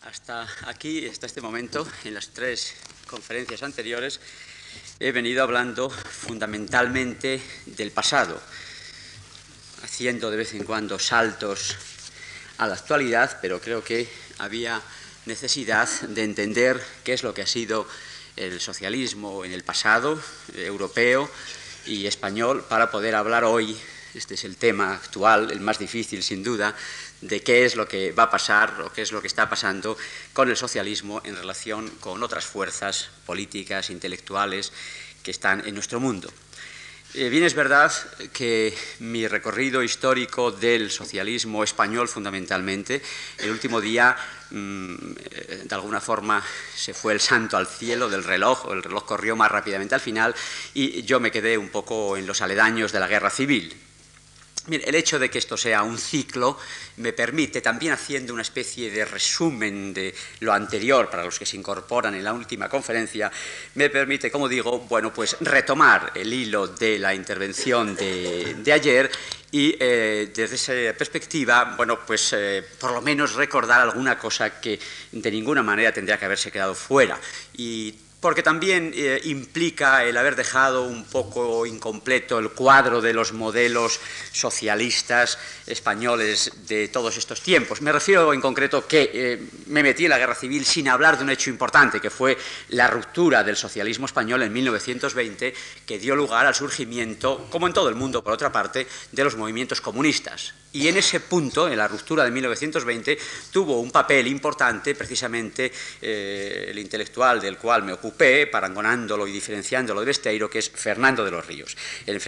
Hasta aquí, hasta este momento, en las tres conferencias anteriores, he venido hablando fundamentalmente del pasado, haciendo de vez en cuando saltos a la actualidad, pero creo que había necesidad de entender qué es lo que ha sido el socialismo en el pasado, europeo y español, para poder hablar hoy, este es el tema actual, el más difícil sin duda, de qué es lo que va a pasar o qué es lo que está pasando con el socialismo en relación con otras fuerzas políticas, intelectuales que están en nuestro mundo. Bien es verdad que mi recorrido histórico del socialismo español fundamentalmente, el último día de alguna forma se fue el santo al cielo del reloj, o el reloj corrió más rápidamente al final y yo me quedé un poco en los aledaños de la guerra civil. El hecho de que esto sea un ciclo me permite, también haciendo una especie de resumen de lo anterior para los que se incorporan en la última conferencia, me permite, como digo, bueno, pues retomar el hilo de la intervención de ayer y desde esa perspectiva, bueno, pues por lo menos recordar alguna cosa que de ninguna manera tendría que haberse quedado fuera. Porque también implica el haber dejado un poco incompleto el cuadro de los modelos socialistas españoles de todos estos tiempos. Me refiero en concreto que me metí en la guerra civil sin hablar de un hecho importante, que fue la ruptura del socialismo español en 1920, que dio lugar al surgimiento, como en todo el mundo por otra parte, de los movimientos comunistas. Y en ese punto, en la ruptura de 1920, tuvo un papel importante precisamente el intelectual del cual me ocupé, parangonándolo y diferenciándolo de Besteiro, que es Fernando de los Ríos. El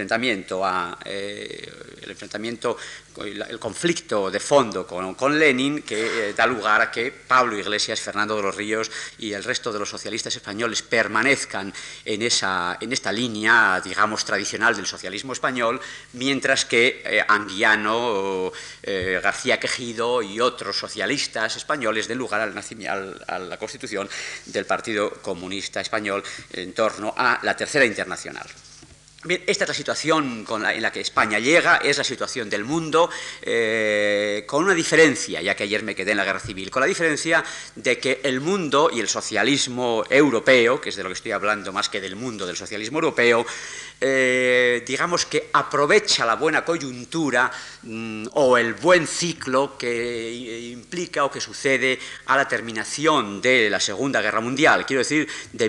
conflicto de fondo con Lenin, que da lugar a que Pablo Iglesias, Fernando de los Ríos y el resto de los socialistas españoles permanezcan en esta línea, digamos, tradicional del socialismo español, mientras que Anguiano, García Quejido y otros socialistas españoles den lugar a la constitución del Partido Comunista Español en torno a la Tercera Internacional. Bien, esta es la situación en la que España llega, es la situación del mundo, con una diferencia, ya que ayer me quedé en la guerra civil, con la diferencia de que el mundo y el socialismo europeo, que es de lo que estoy hablando más que del mundo del socialismo europeo, digamos que aprovecha la buena coyuntura o el buen ciclo que implica o que sucede a la terminación de la Segunda Guerra Mundial, quiero decir, de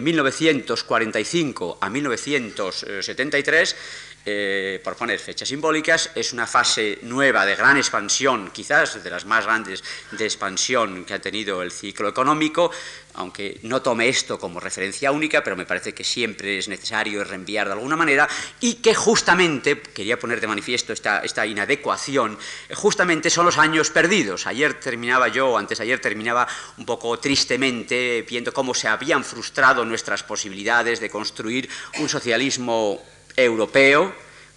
1945 a 1973, por poner fechas simbólicas. Es una fase nueva de gran expansión, quizás de las más grandes de expansión que ha tenido el ciclo económico, aunque no tome esto como referencia única, pero me parece que siempre es necesario reenviar de alguna manera, y que justamente, quería poner de manifiesto esta inadecuación, justamente son los años perdidos. Antes de ayer terminaba un poco tristemente viendo cómo se habían frustrado nuestras posibilidades de construir un socialismo europeo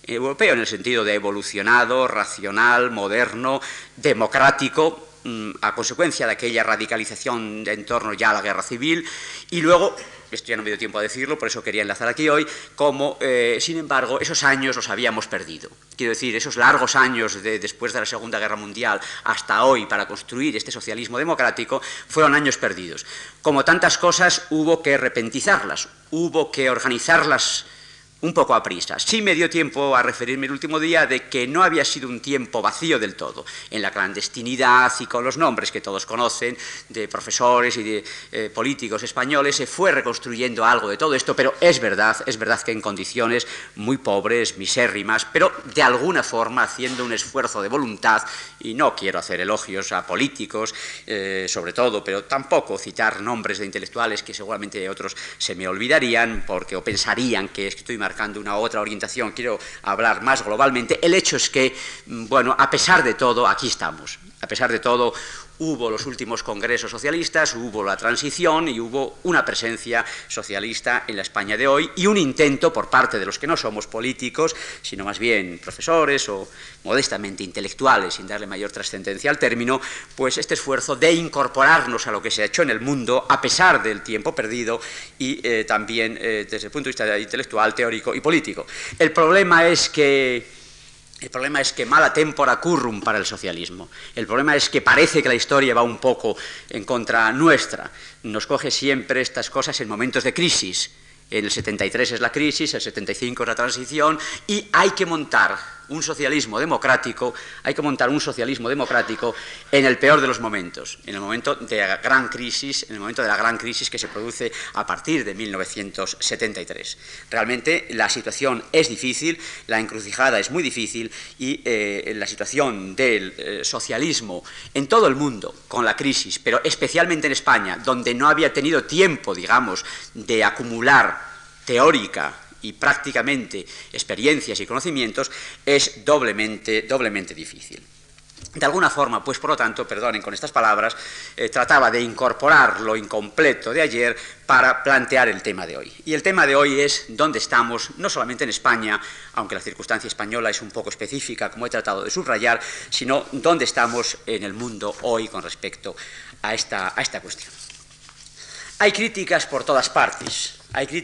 en el sentido de evolucionado, racional, moderno, democrático, a consecuencia de aquella radicalización en torno ya a la guerra civil, y luego, esto ya no me dio tiempo a decirlo, por eso quería enlazar aquí hoy, como, sin embargo, esos años los habíamos perdido. Quiero decir, esos largos años después de la Segunda Guerra Mundial hasta hoy para construir este socialismo democrático fueron años perdidos. Como tantas cosas, hubo que repentizarlas, hubo que organizarlas un poco a prisa. Sí me dio tiempo a referirme el último día de que no había sido un tiempo vacío del todo. En la clandestinidad y con los nombres que todos conocen de profesores y de políticos españoles se fue reconstruyendo algo de todo esto, pero es verdad que en condiciones muy pobres, misérrimas, pero de alguna forma haciendo un esfuerzo de voluntad, y no quiero hacer elogios a políticos, sobre todo, pero tampoco citar nombres de intelectuales que seguramente otros se me olvidarían o pensarían que estoy marcando una u otra orientación. Quiero hablar más globalmente. El hecho es que, bueno, a pesar de todo, aquí estamos. A pesar de todo, hubo los últimos congresos socialistas, hubo la transición y hubo una presencia socialista en la España de hoy y un intento por parte de los que no somos políticos, sino más bien profesores o modestamente intelectuales, sin darle mayor trascendencia al término, pues este esfuerzo de incorporarnos a lo que se ha hecho en el mundo a pesar del tiempo perdido y también desde el punto de vista intelectual, teórico y político. El problema es que El problema es que mala tempora currum para el socialismo. El problema es que parece que la historia va un poco en contra nuestra. Nos coge siempre estas cosas en momentos de crisis. En el 73 es la crisis, el 75 es la transición, y hay que montar un socialismo democrático, en el peor de los momentos, en el momento de la gran crisis, que se produce a partir de 1973. Realmente la situación es difícil, la encrucijada es muy difícil, y la situación del socialismo en todo el mundo con la crisis, pero especialmente en España, donde no había tenido tiempo, digamos, de acumular teórica y prácticamente experiencias y conocimientos, es doblemente difícil. De alguna forma, pues por lo tanto, perdonen con estas palabras, trataba de incorporar lo incompleto de ayer para plantear el tema de hoy. Y el tema de hoy es dónde estamos, no solamente en España, aunque la circunstancia española es un poco específica, como he tratado de subrayar, sino dónde estamos en el mundo hoy con respecto a esta cuestión. Hay críticas por todas partes,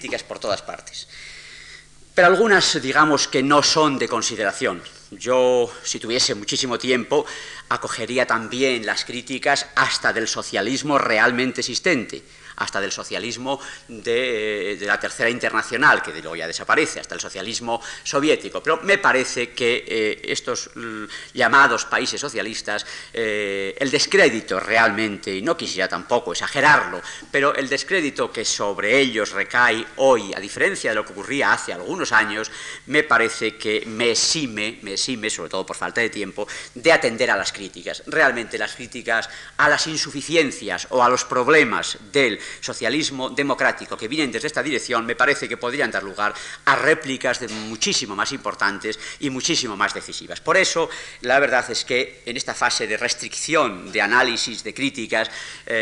pero algunas, digamos, que no son de consideración. Yo, si tuviese muchísimo tiempo, acogería también las críticas hasta del socialismo realmente existente, hasta del socialismo de la Tercera Internacional, que luego ya desaparece, hasta el socialismo soviético. Pero me parece que estos llamados países socialistas, el descrédito realmente, y no quisiera tampoco exagerarlo, pero el descrédito que sobre ellos recae hoy, a diferencia de lo que ocurría hace algunos años, me parece que me exime, sobre todo por falta de tiempo, de atender a las críticas. Realmente las críticas a las insuficiencias o a los problemas del socialismo democrático que vienen desde esta dirección, me parece que podrían dar lugar a réplicas de muchísimo más importantes y muchísimo más decisivas. Por eso, la verdad es que en esta fase de restricción, de análisis, de críticas,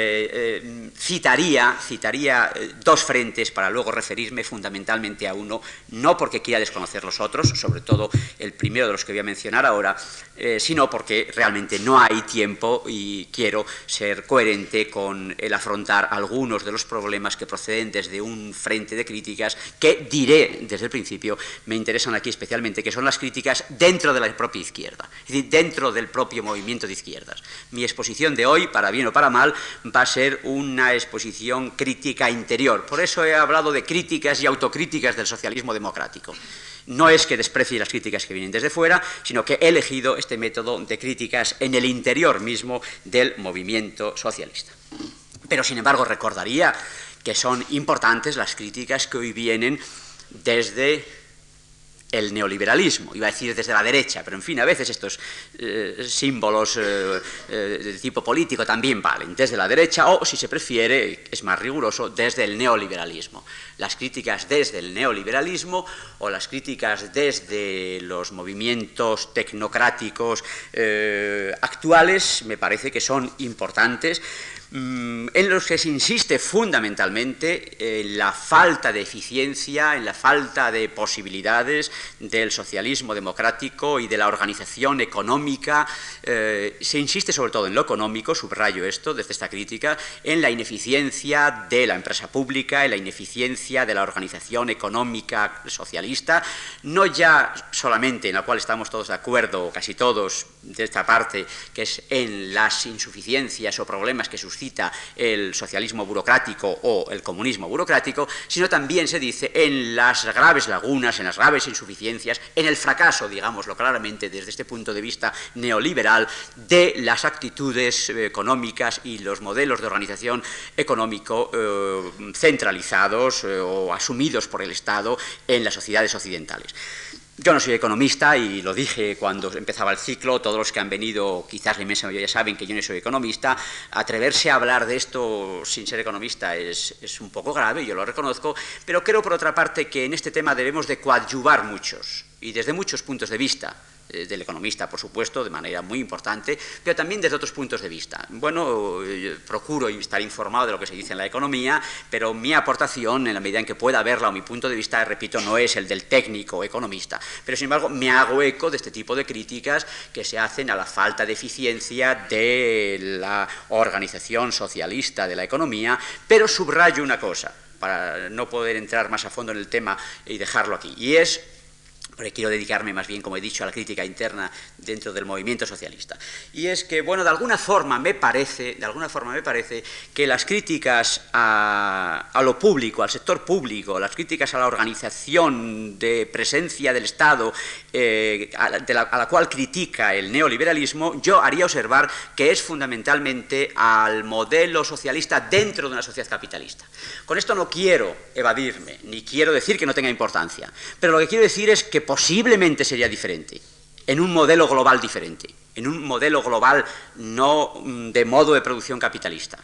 citaría dos frentes para luego referirme fundamentalmente a uno, no porque quiera desconocer los otros, sobre todo el primero de los que voy a mencionar ahora, sino porque realmente no hay tiempo y quiero ser coherente con el afrontar algunos de los problemas que proceden desde un frente de críticas que, diré desde el principio, me interesan aquí especialmente, que son las críticas dentro de la propia izquierda, es decir, dentro del propio movimiento de izquierdas. Mi exposición de hoy, para bien o para mal, va a ser una exposición crítica interior. Por eso he hablado de críticas y autocríticas del socialismo democrático. No es que desprecie las críticas que vienen desde fuera, sino que he elegido este método de críticas en el interior mismo del movimiento socialista. Pero, sin embargo, recordaría que son importantes las críticas que hoy vienen desde el neoliberalismo, iba a decir desde la derecha, pero en fin, a veces estos símbolos de tipo político también valen, desde la derecha o, si se prefiere, es más riguroso, desde el neoliberalismo. Las críticas desde el neoliberalismo o las críticas desde los movimientos tecnocráticos actuales me parece que son importantes, en los que se insiste fundamentalmente en la falta de eficiencia, en la falta de posibilidades del socialismo democrático y de la organización económica. Se insiste sobre todo en lo económico, subrayo esto desde esta crítica, en la ineficiencia de la empresa pública, en la ineficiencia de la organización económica socialista, no ya solamente en la cual estamos todos de acuerdo, casi todos de esta parte, que es en las insuficiencias o problemas que suscita el socialismo burocrático o el comunismo burocrático, sino también se dice en las graves lagunas, en las graves insuficiencias, en el fracaso, digámoslo claramente desde este punto de vista neoliberal, de las actitudes económicas y los modelos de organización económico centralizados o asumidos por el Estado en las sociedades occidentales. Yo no soy economista y lo dije cuando empezaba el ciclo, todos los que han venido, quizás la inmensa mayoría ya saben que yo no soy economista. Atreverse a hablar de esto sin ser economista es un poco grave, yo lo reconozco, pero creo por otra parte que en este tema debemos de coadyuvar muchos y desde muchos puntos de vista. Del economista, por supuesto, de manera muy importante, pero también desde otros puntos de vista. Bueno, procuro estar informado de lo que se dice en la economía, pero mi aportación, en la medida en que pueda verla o mi punto de vista, repito, no es el del técnico economista, pero sin embargo me hago eco de este tipo de críticas que se hacen a la falta de eficiencia de la organización socialista de la economía, pero subrayo una cosa, para no poder entrar más a fondo en el tema y dejarlo aquí, y es porque quiero dedicarme más bien, como he dicho, a la crítica interna dentro del movimiento socialista. Y es que, bueno, de alguna forma me parece que las críticas a lo público, al sector público, las críticas a la organización de presencia del Estado, a la cual critica el neoliberalismo, yo haría observar que es fundamentalmente al modelo socialista dentro de una sociedad capitalista. Con esto no quiero evadirme, ni quiero decir que no tenga importancia, pero lo que quiero decir es que posiblemente sería diferente, en un modelo global diferente, en un modelo global no de modo de producción capitalista.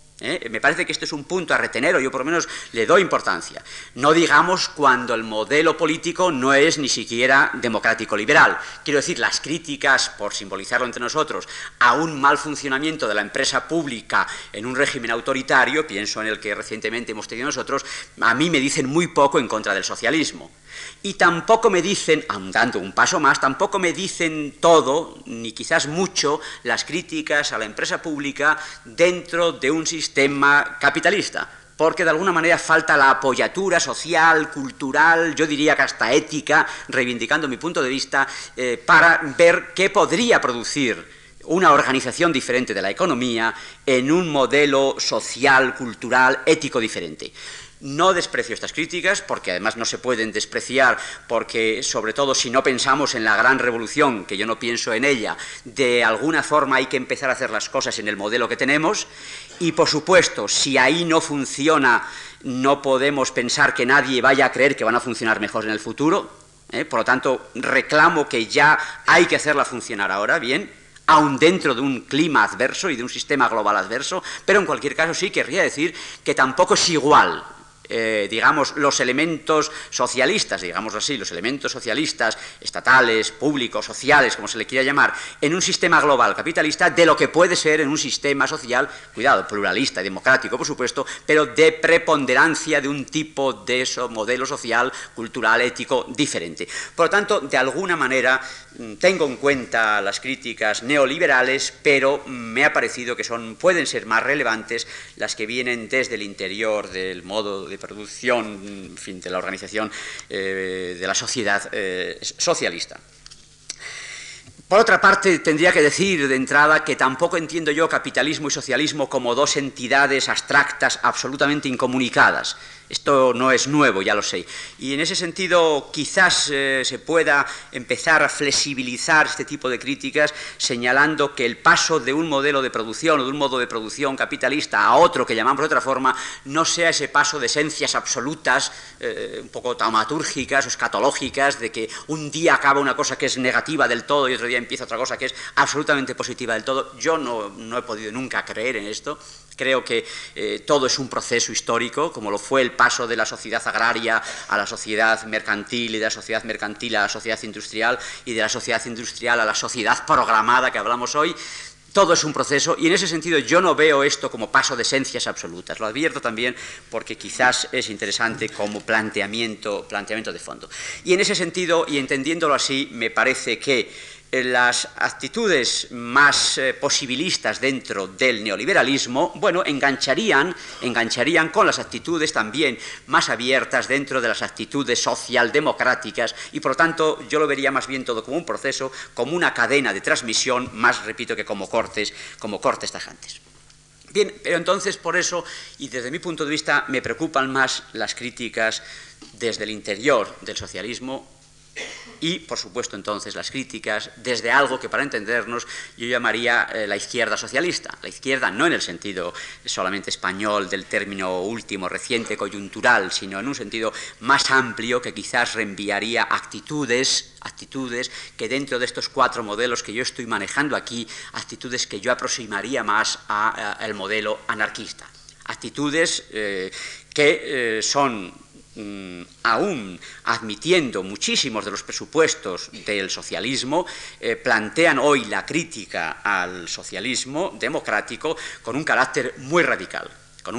Me parece que este es un punto a retener, o yo por lo menos le doy importancia. No digamos cuando el modelo político no es ni siquiera democrático-liberal. Quiero decir, las críticas, por simbolizarlo entre nosotros, a un mal funcionamiento de la empresa pública en un régimen autoritario, pienso en el que recientemente hemos tenido nosotros, a mí me dicen muy poco en contra del socialismo. Y tampoco me dicen, aun dando un paso más, tampoco me dicen todo, ni quizás mucho, las críticas a la empresa pública dentro de un sistema capitalista, porque de alguna manera falta la apoyatura social, cultural, yo diría que hasta ética, reivindicando mi punto de vista, para ver qué podría producir una organización diferente de la economía en un modelo social, cultural, ético diferente. No desprecio estas críticas, porque además no se pueden despreciar, porque sobre todo si no pensamos en la gran revolución, que yo no pienso en ella, de alguna forma hay que empezar a hacer las cosas en el modelo que tenemos, y por supuesto, si ahí no funciona, no podemos pensar que nadie vaya a creer que van a funcionar mejor en el futuro, por lo tanto, reclamo que ya hay que hacerla funcionar ahora, bien, aun dentro de un clima adverso y de un sistema global adverso, pero en cualquier caso sí querría decir que tampoco es igual, digamos, los elementos socialistas, digamos así, los elementos socialistas, estatales, públicos, sociales, como se le quiera llamar, en un sistema global capitalista, de lo que puede ser en un sistema social, cuidado, pluralista y democrático, por supuesto, pero de preponderancia de un tipo de modelo social, cultural, ético, diferente. Por lo tanto, de alguna manera, tengo en cuenta las críticas neoliberales, pero me ha parecido que pueden ser más relevantes las que vienen desde el interior del modo de producción, en fin, de la organización de la sociedad socialista. Por otra parte, tendría que decir de entrada que tampoco entiendo yo capitalismo y socialismo como dos entidades abstractas absolutamente incomunicadas. Esto no es nuevo, ya lo sé. Y en ese sentido, quizás se pueda empezar a flexibilizar este tipo de críticas señalando que el paso de un modelo de producción o de un modo de producción capitalista a otro que llamamos de otra forma no sea ese paso de esencias absolutas, un poco taumatúrgicas o escatológicas, de que un día acaba una cosa que es negativa del todo y otro día empieza otra cosa que es absolutamente positiva del todo. Yo no he podido nunca creer en esto. Creo que todo es un proceso histórico, como lo fue el paso de la sociedad agraria a la sociedad mercantil, y de la sociedad mercantil a la sociedad industrial, y de la sociedad industrial a la sociedad programada que hablamos hoy. Todo es un proceso, y en ese sentido yo no veo esto como paso de esencias absolutas. Lo advierto también porque quizás es interesante como planteamiento de fondo. Y en ese sentido, y entendiéndolo así, me parece que las actitudes más posibilistas dentro del neoliberalismo, bueno, engancharían con las actitudes también más abiertas dentro de las actitudes socialdemocráticas, y por lo tanto yo lo vería más bien todo como un proceso, como una cadena de transmisión, más, repito, que como cortes tajantes. Bien, pero entonces por eso, y desde mi punto de vista, me preocupan más las críticas desde el interior del socialismo y, por supuesto, entonces, las críticas desde algo que, para entendernos, yo llamaría la izquierda socialista. La izquierda no en el sentido solamente español del término último, reciente, coyuntural, sino en un sentido más amplio que quizás reenviaría actitudes que dentro de estos cuatro modelos que yo estoy manejando aquí, actitudes que yo aproximaría más al modelo anarquista. Actitudes que son aún admitiendo muchísimos de los presupuestos del socialismo, plantean hoy la crítica al socialismo democrático con un carácter muy radical,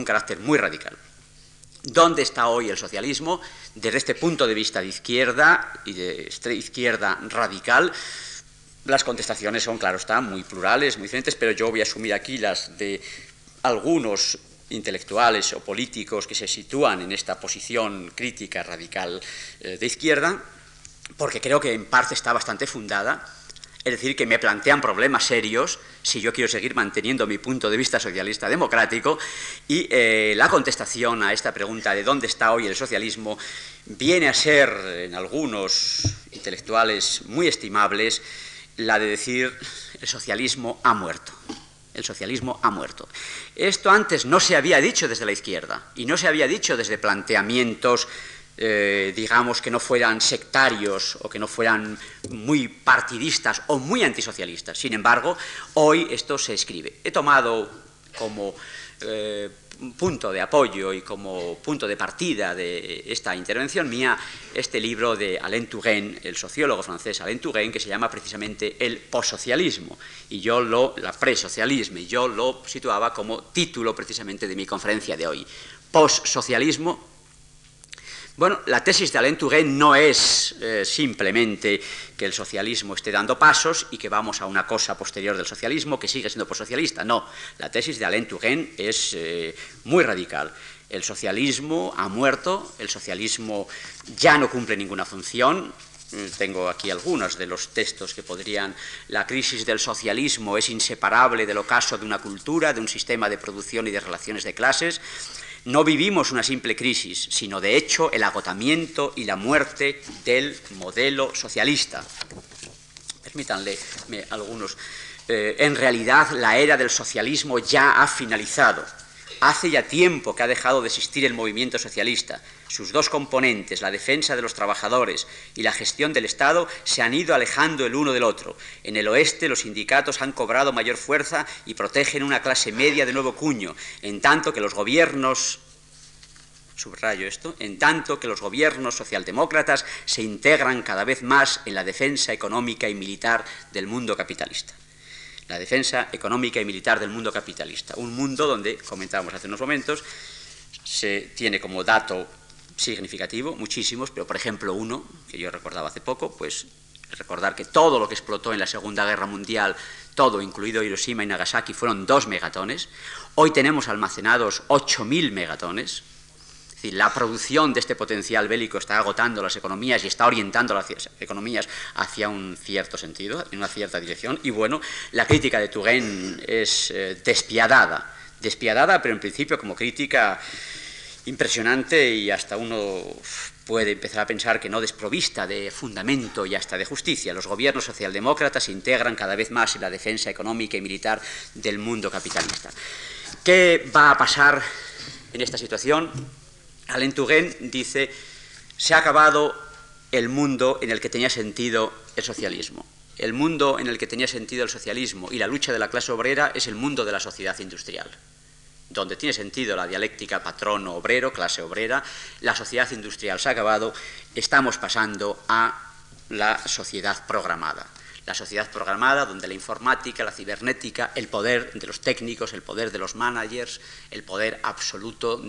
¿Dónde está hoy el socialismo? Desde este punto de vista de izquierda y de izquierda radical, las contestaciones son, claro está, muy plurales, muy diferentes, pero yo voy a asumir aquí las de algunos intelectuales o políticos que se sitúan en esta posición crítica radical de izquierda. porque creo que en parte está bastante fundada, es decir, que me plantean problemas serios si yo quiero seguir manteniendo mi punto de vista socialista democrático, y la contestación a esta pregunta de dónde está hoy el socialismo viene a ser, en algunos intelectuales muy estimables, la de decir el socialismo ha muerto. El socialismo ha muerto. Esto antes no se había dicho desde la izquierda y no se había dicho desde planteamientos digamos, que no fueran sectarios o que no fueran muy partidistas o muy antisocialistas. Sin embargo, hoy esto se escribe. He tomado como punto de apoyo y como punto de partida de esta intervención mía este libro de Alain Touraine, el sociólogo francés Alain Touraine, que se llama precisamente El postsocialismo, y la presocialismo, y yo lo situaba como título precisamente de mi conferencia de hoy. Postsocialismo. Bueno, la tesis de Alain Touraine no es simplemente que el socialismo esté dando pasos y que vamos a una cosa posterior del socialismo que sigue siendo postsocialista. No, la tesis de Alain Touraine es muy radical. El socialismo ha muerto, el socialismo ya no cumple ninguna función. Tengo aquí algunos de los textos que podrían... La crisis del socialismo es inseparable del ocaso de una cultura, de un sistema de producción y de relaciones de clases. No vivimos una simple crisis, sino de hecho el agotamiento y la muerte del modelo socialista. Permítanle algunos. En realidad la era del socialismo ya ha finalizado. Hace ya tiempo que ha dejado de existir el movimiento socialista. Sus dos componentes, la defensa de los trabajadores y la gestión del Estado, se han ido alejando el uno del otro. En el oeste los sindicatos han cobrado mayor fuerza y protegen una clase media de nuevo cuño, en tanto que los gobiernos, subrayo esto, en tanto que los gobiernos socialdemócratas se integran cada vez más en la defensa económica y militar del mundo capitalista. La defensa económica y militar del mundo capitalista. Un mundo donde, comentábamos hace unos momentos, se tiene como dato significativo, muchísimos, pero por ejemplo uno, que yo recordaba hace poco, pues recordar que todo lo que explotó en la Segunda Guerra Mundial, todo, incluido Hiroshima y Nagasaki, fueron 2 megatones. Hoy tenemos almacenados 8.000 megatones. Es decir, la producción de este potencial bélico está agotando las economías y está orientando las economías hacia un cierto sentido, en una cierta dirección. Y bueno, la crítica de Touraine es despiadada, pero en principio como crítica impresionante, y hasta uno puede empezar a pensar que no desprovista de fundamento y hasta de justicia. Los gobiernos socialdemócratas se integran cada vez más en la defensa económica y militar del mundo capitalista. ¿Qué va a pasar en esta situación? Alain Touraine dice: se ha acabado el mundo en el que tenía sentido el socialismo. El mundo en el que tenía sentido el socialismo y la lucha de la clase obrera es el mundo de la sociedad industrial, donde tiene sentido la dialéctica patrono-obrero, clase obrera. La sociedad industrial se ha acabado, estamos pasando a la sociedad programada. La sociedad programada donde la informática, la cibernética, el poder de los técnicos, el poder de los managers, el poder absoluto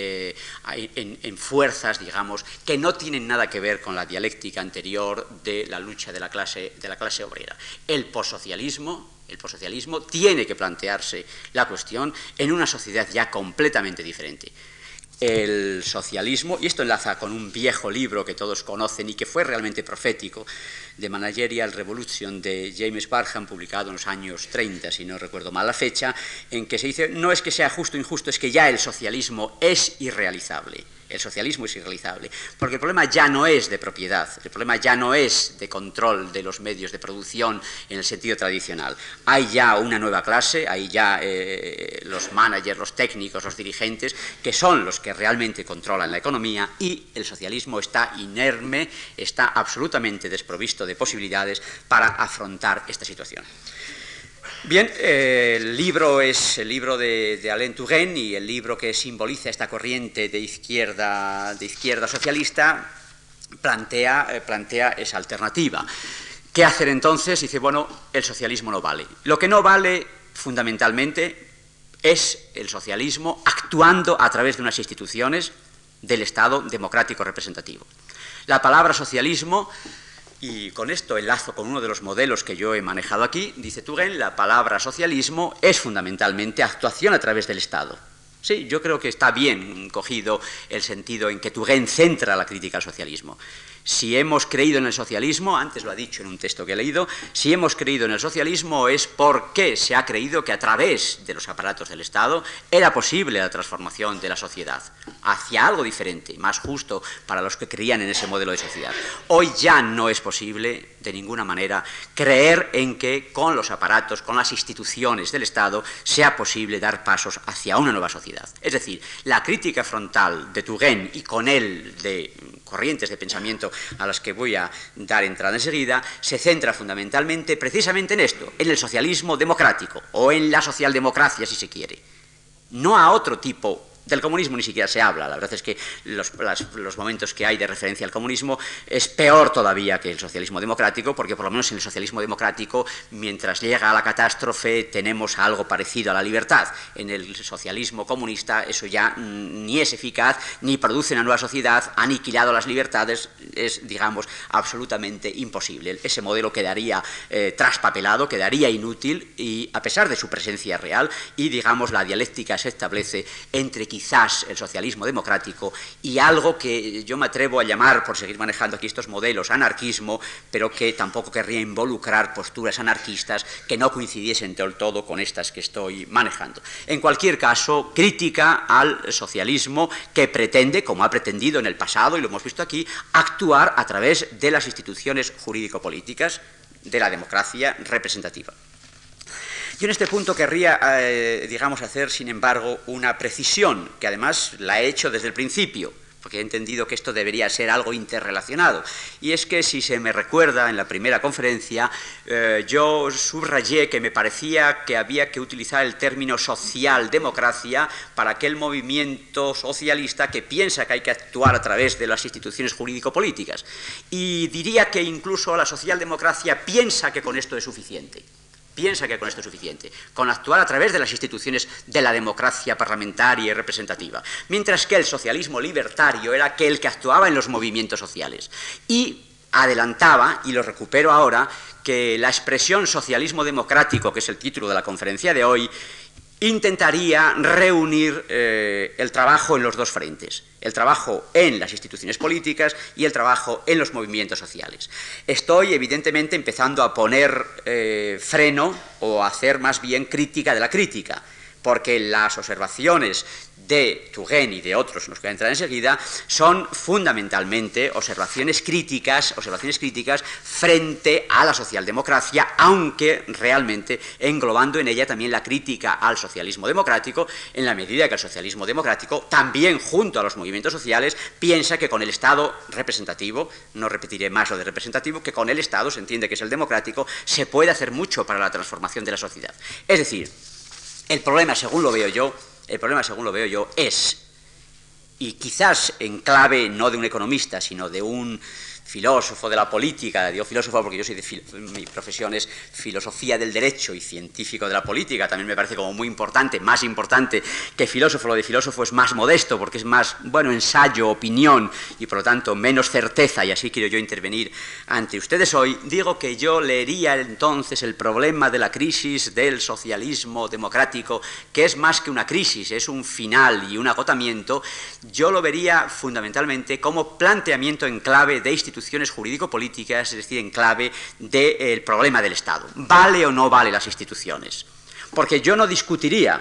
en fuerzas, digamos, que no tienen nada que ver con la dialéctica anterior de la lucha de la clase obrera. El postsocialismo tiene que plantearse la cuestión en una sociedad ya completamente diferente. El socialismo, y esto enlaza con un viejo libro que todos conocen y que fue realmente profético, The Managerial Revolution, de James Barham, publicado en los años 30, si no recuerdo mal la fecha, en que se dice: no es que sea justo o injusto, es que ya el socialismo es irrealizable. El socialismo es irrealizable, porque el problema ya no es de propiedad, el problema ya no es de control de los medios de producción en el sentido tradicional. Hay ya una nueva clase, hay ya los managers, los técnicos, los dirigentes, que son los que realmente controlan la economía, y el socialismo está inerme, está absolutamente desprovisto de posibilidades para afrontar esta situación. Bien, el libro es el libro de Alain Touraine, y el libro que simboliza esta corriente de izquierda socialista plantea esa alternativa. ¿Qué hacer entonces? Dice, bueno, el socialismo no vale. Lo que no vale fundamentalmente es el socialismo actuando a través de unas instituciones del Estado democrático representativo. La palabra socialismo, y con esto enlazo con uno de los modelos que yo he manejado aquí, dice Touraine, la palabra socialismo es fundamentalmente actuación a través del Estado. Sí, yo creo que está bien cogido el sentido en que Touraine centra la crítica al socialismo. Si hemos creído en el socialismo, antes lo ha dicho en un texto que he leído, si hemos creído en el socialismo es porque se ha creído que a través de los aparatos del Estado era posible la transformación de la sociedad hacia algo diferente, más justo para los que creían en ese modelo de sociedad. Hoy ya no es posible, de ninguna manera, creer en que con los aparatos, con las instituciones del Estado, sea posible dar pasos hacia una nueva sociedad. Es decir, la crítica frontal de Touraine y con él de corrientes de pensamiento a las que voy a dar entrada enseguida, se centra fundamentalmente precisamente en esto, en el socialismo democrático, o en la socialdemocracia, si se quiere. No a otro tipo. Del comunismo ni siquiera se habla, la verdad es que los momentos que hay de referencia al comunismo es peor todavía que el socialismo democrático, porque por lo menos en el socialismo democrático, mientras llega a la catástrofe, tenemos algo parecido a la libertad. En el socialismo comunista eso ya ni es eficaz, ni produce una nueva sociedad, ha aniquilado las libertades, es, digamos, absolutamente imposible. Ese modelo quedaría traspapelado, quedaría inútil, y a pesar de su presencia real, y digamos la dialéctica se establece entre quizás el socialismo democrático y algo que yo me atrevo a llamar, por seguir manejando aquí estos modelos, anarquismo, pero que tampoco querría involucrar posturas anarquistas que no coincidiesen del todo con estas que estoy manejando. En cualquier caso, crítica al socialismo que pretende, como ha pretendido en el pasado, y lo hemos visto aquí, actuar a través de las instituciones jurídico-políticas de la democracia representativa. Yo en este punto querría, digamos, hacer, sin embargo, una precisión, que además la he hecho desde el principio, porque he entendido que esto debería ser algo interrelacionado. Y es que, si se me recuerda, en la primera conferencia, yo subrayé que me parecía que había que utilizar el término socialdemocracia para aquel movimiento socialista que piensa que hay que actuar a través de las instituciones jurídico-políticas. Y diría que incluso la socialdemocracia piensa que con esto es suficiente. Con actuar a través de las instituciones de la democracia parlamentaria y representativa, mientras que el socialismo libertario era aquel que actuaba en los movimientos sociales. Y adelantaba, y lo recupero ahora, que la expresión socialismo democrático, que es el título de la conferencia de hoy, intentaría reunir el trabajo en los dos frentes, el trabajo en las instituciones políticas y el trabajo en los movimientos sociales. Estoy, evidentemente, empezando a poner freno o a hacer más bien crítica de la crítica, porque las observaciones de Touraine y de otros, en los que voy a entrar enseguida, son fundamentalmente observaciones críticas frente a la socialdemocracia, aunque realmente englobando en ella también la crítica al socialismo democrático, en la medida que el socialismo democrático, también junto a los movimientos sociales, piensa que con el Estado representativo, no repetiré más lo de representativo, que con el Estado, se entiende que es el democrático, se puede hacer mucho para la transformación de la sociedad. Es decir, el problema, según lo veo yo, es, y quizás en clave no de un economista, sino de un filósofo de la política, digo filósofo porque yo soy mi profesión es filosofía del derecho y científico de la política, también me parece como muy importante, más importante que filósofo. Lo de filósofo es más modesto porque es más, bueno, ensayo, opinión y por lo tanto menos certeza, y así quiero yo intervenir ante ustedes hoy. Digo que yo leería entonces el problema de la crisis del socialismo democrático, que es más que una crisis, es un final y un agotamiento. Yo lo vería fundamentalmente como planteamiento en clave de instituciones jurídico-políticas, es decir, en clave del problema del Estado. ¿Vale o no vale las instituciones? Porque yo no discutiría,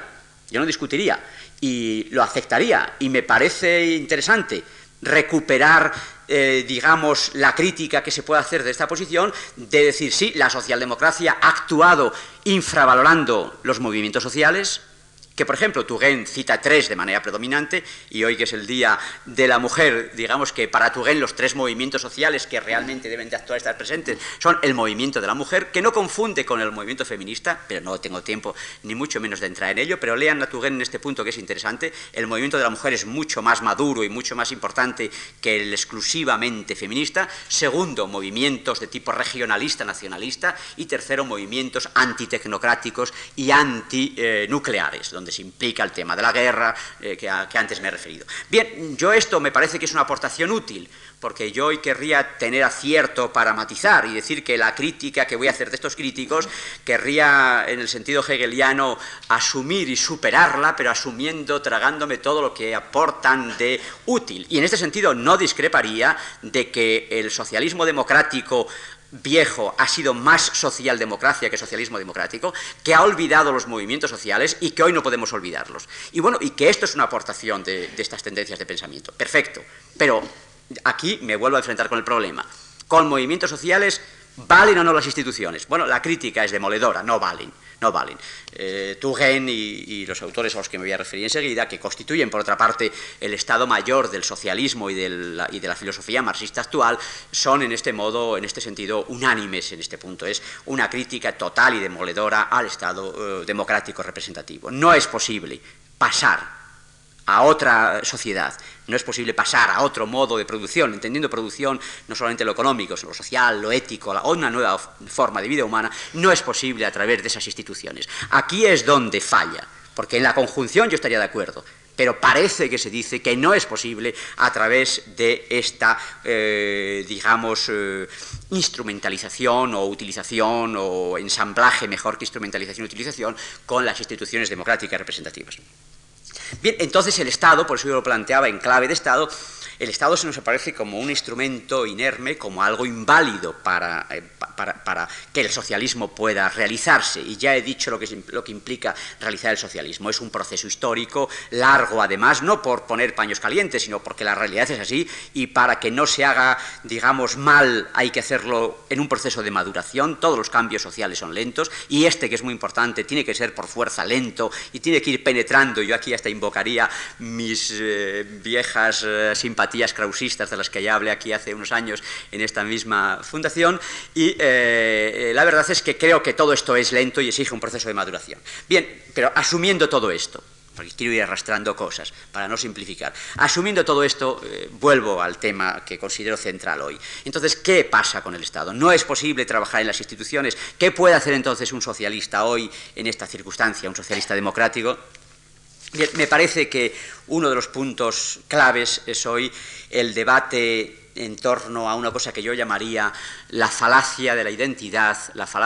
y lo aceptaría, y me parece interesante recuperar, digamos, la crítica que se puede hacer de esta posición, de decir, sí, la socialdemocracia ha actuado infravalorando los movimientos sociales, que, por ejemplo, Touraine cita tres de manera predominante, y hoy que es el Día de la Mujer, digamos que para Touraine los tres movimientos sociales que realmente deben de actuar, estar presentes, son el movimiento de la mujer, que no confunde con el movimiento feminista, pero no tengo tiempo ni mucho menos de entrar en ello, pero lean a Touraine en este punto que es interesante. El movimiento de la mujer es mucho más maduro y mucho más importante que el exclusivamente feminista. Segundo, movimientos de tipo regionalista, nacionalista, y tercero, movimientos antitecnocráticos y antinucleares, donde donde se implica el tema de la guerra que antes me he referido. Bien, yo esto me parece que es una aportación útil, porque yo hoy querría tener acierto para matizar y decir que la crítica que voy a hacer de estos críticos querría, en el sentido hegeliano, asumir y superarla, pero asumiendo, tragándome todo lo que aportan de útil. Y en este sentido no discreparía de que el socialismo democrático viejo ha sido más socialdemocracia que socialismo democrático, que ha olvidado los movimientos sociales y que hoy no podemos olvidarlos. Y bueno, y que esto es una aportación de estas tendencias de pensamiento. Perfecto, pero aquí me vuelvo a enfrentar con el problema. ¿Con movimientos sociales valen o no las instituciones? Bueno, la crítica es demoledora, no valen. Touraine y los autores a los que me voy a referir enseguida, que constituyen, por otra parte, el estado mayor del socialismo y de la filosofía marxista actual, son en este sentido, unánimes en este punto. Es una crítica total y demoledora al estado democrático representativo. No es posible pasar a otra sociedad, no es posible pasar a otro modo de producción, entendiendo producción no solamente lo económico, sino lo social, lo ético, o una nueva forma de vida humana, no es posible a través de esas instituciones. Aquí es donde falla, porque en la conjunción yo estaría de acuerdo, pero parece que se dice que no es posible a través de esta, instrumentalización o utilización o ensamblaje, mejor que instrumentalización y utilización, con las instituciones democráticas representativas. Bien, entonces el Estado, por eso yo lo planteaba en clave de Estado, el Estado se nos aparece como un instrumento inerme, como algo inválido para que el socialismo pueda realizarse. Y ya he dicho lo que implica realizar el socialismo. Es un proceso histórico, largo además, no por poner paños calientes, sino porque la realidad es así, y para que no se haga, digamos, mal, hay que hacerlo en un proceso de maduración. Todos los cambios sociales son lentos, y este, que es muy importante, tiene que ser por fuerza lento, y tiene que ir penetrando. Yo aquí hasta invocaría mis viejas simpatías krausistas de las que ya hablé aquí hace unos años en esta misma fundación, y la verdad es que creo que todo esto es lento y exige un proceso de maduración. Bien, pero asumiendo todo esto, porque quiero ir arrastrando cosas para no simplificar, asumiendo todo esto, vuelvo al tema que considero central hoy. Entonces, ¿qué pasa con el Estado? ¿No es posible trabajar en las instituciones? ¿Qué puede hacer entonces un socialista hoy en esta circunstancia, un socialista democrático? Bien, me parece que uno de los puntos claves es hoy el debate en torno a una cosa que yo llamaría la falacia de la identidad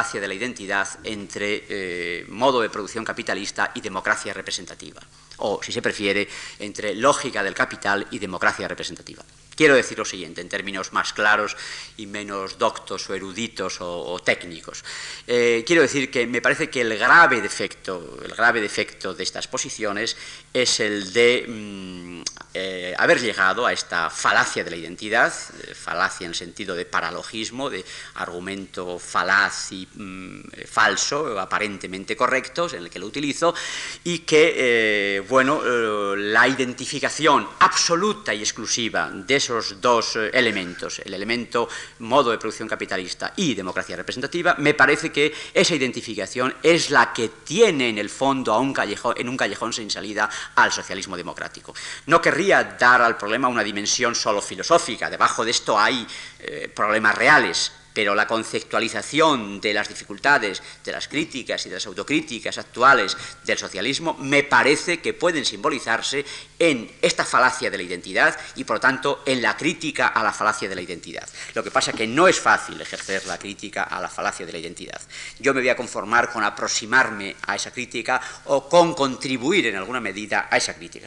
entre modo de producción capitalista y democracia representativa, o, si se prefiere, entre lógica del capital y democracia representativa. Quiero decir lo siguiente, en términos más claros y menos doctos o eruditos o técnicos. Quiero decir que me parece que el grave defecto de estas posiciones es el de haber llegado a esta falacia de la identidad, falacia en el sentido de paralogismo, de argumento falaz y falso, aparentemente correctos, en el que lo utilizo, y que, la identificación absoluta y exclusiva de esos dos elementos, el elemento modo de producción capitalista y democracia representativa, me parece que esa identificación es la que tiene en el fondo en un callejón sin salida al socialismo democrático. No querría dar al problema una dimensión solo filosófica, debajo de esto hay problemas reales, pero la conceptualización de las dificultades, de las críticas y de las autocríticas actuales del socialismo me parece que pueden simbolizarse en esta falacia de la identidad y, por lo tanto, en la crítica a la falacia de la identidad. Lo que pasa es que no es fácil ejercer la crítica a la falacia de la identidad. Yo me voy a conformar con aproximarme a esa crítica o con contribuir en alguna medida a esa crítica.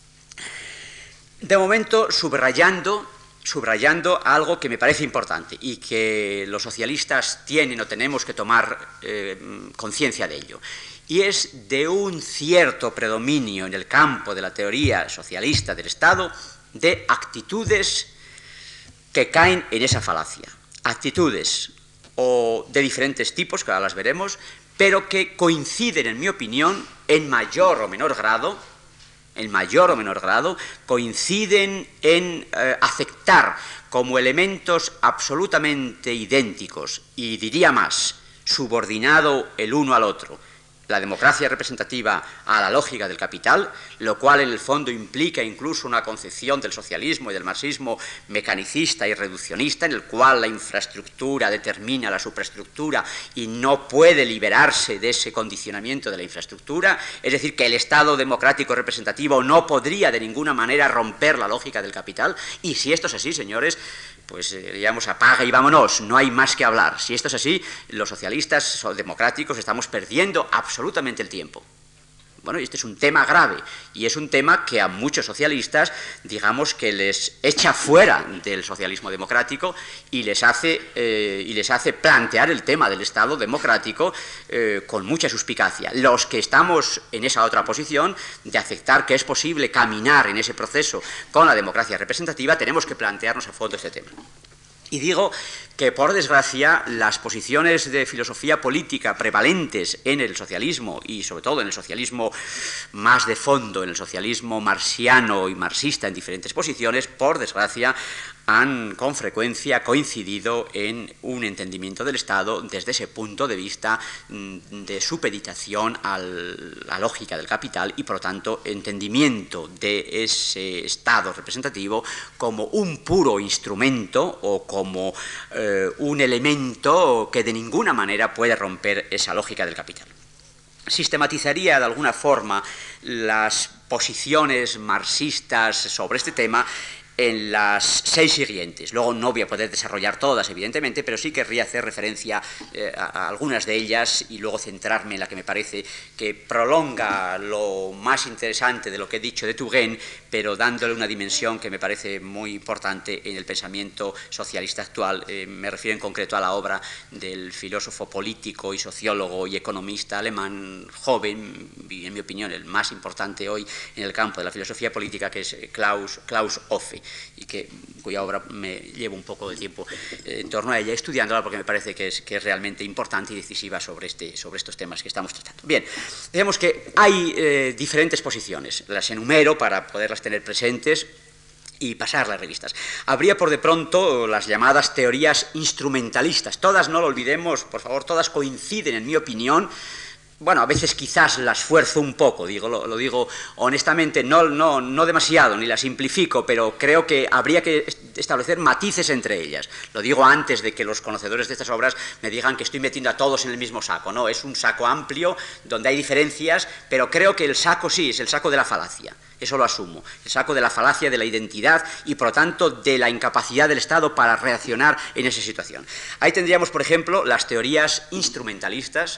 De momento, subrayando algo que me parece importante y que los socialistas tienen o tenemos que tomar conciencia de ello, y es de un cierto predominio en el campo de la teoría socialista del Estado de actitudes que caen en esa falacia, actitudes o de diferentes tipos, que ahora las veremos, pero que coinciden, en mi opinión, en mayor o menor grado, coinciden en aceptar como elementos absolutamente idénticos y, diría más, subordinado el uno al otro, la democracia representativa a la lógica del capital, lo cual en el fondo implica incluso una concepción del socialismo y del marxismo mecanicista y reduccionista, en el cual la infraestructura determina la superestructura y no puede liberarse de ese condicionamiento de la infraestructura, es decir, que el Estado democrático representativo no podría de ninguna manera romper la lógica del capital. Y si esto es así, señores, pues digamos, apaga y vámonos, no hay más que hablar. Si esto es así, los socialistas democráticos estamos perdiendo absolutamente el tiempo. Bueno, y este es un tema grave, y es un tema que a muchos socialistas, digamos, que les echa fuera del socialismo democrático y les hace plantear el tema del Estado democrático con mucha suspicacia. Los que estamos en esa otra posición de aceptar que es posible caminar en ese proceso con la democracia representativa, tenemos que plantearnos a fondo este tema. Y digo que, por desgracia, las posiciones de filosofía política prevalentes en el socialismo, y sobre todo en el socialismo más de fondo, en el socialismo marxiano y marxista en diferentes posiciones, por desgracia, han con frecuencia coincidido en un entendimiento del Estado desde ese punto de vista de supeditación a la lógica del capital y, por lo tanto, entendimiento de ese Estado representativo como un puro instrumento o como un elemento que de ninguna manera puede romper esa lógica del capital. Sistematizaría de alguna forma las posiciones marxistas sobre este tema en las 6 siguientes. Luego no voy a poder desarrollar todas, evidentemente, pero sí querría hacer referencia a algunas de ellas y luego centrarme en la que me parece que prolonga lo más interesante de lo que he dicho de Touraine, pero dándole una dimensión que me parece muy importante en el pensamiento socialista actual. Me refiero en concreto a la obra del filósofo político y sociólogo y economista alemán joven, y en mi opinión el más importante hoy en el campo de la filosofía política, que es Klaus Hoffe, y cuya obra me llevo un poco de tiempo en torno a ella, estudiándola porque me parece que es realmente importante y decisiva sobre estos temas que estamos tratando. Bien, digamos que hay diferentes posiciones, las enumero para poderlas tener presentes y pasar las revistas. Habría por de pronto las llamadas teorías instrumentalistas. Todas, no lo olvidemos, por favor, todas coinciden, en mi opinión. Bueno, a veces quizás las esfuerzo un poco, lo digo honestamente, no demasiado, ni las simplifico, pero creo que habría que establecer matices entre ellas. Lo digo antes de que los conocedores de estas obras me digan que estoy metiendo a todos en el mismo saco. No, es un saco amplio, donde hay diferencias, pero creo que el saco sí, es el saco de la falacia. Eso lo asumo, el saco de la falacia de la identidad y, por lo tanto, de la incapacidad del Estado para reaccionar en esa situación. Ahí tendríamos, por ejemplo, las teorías instrumentalistas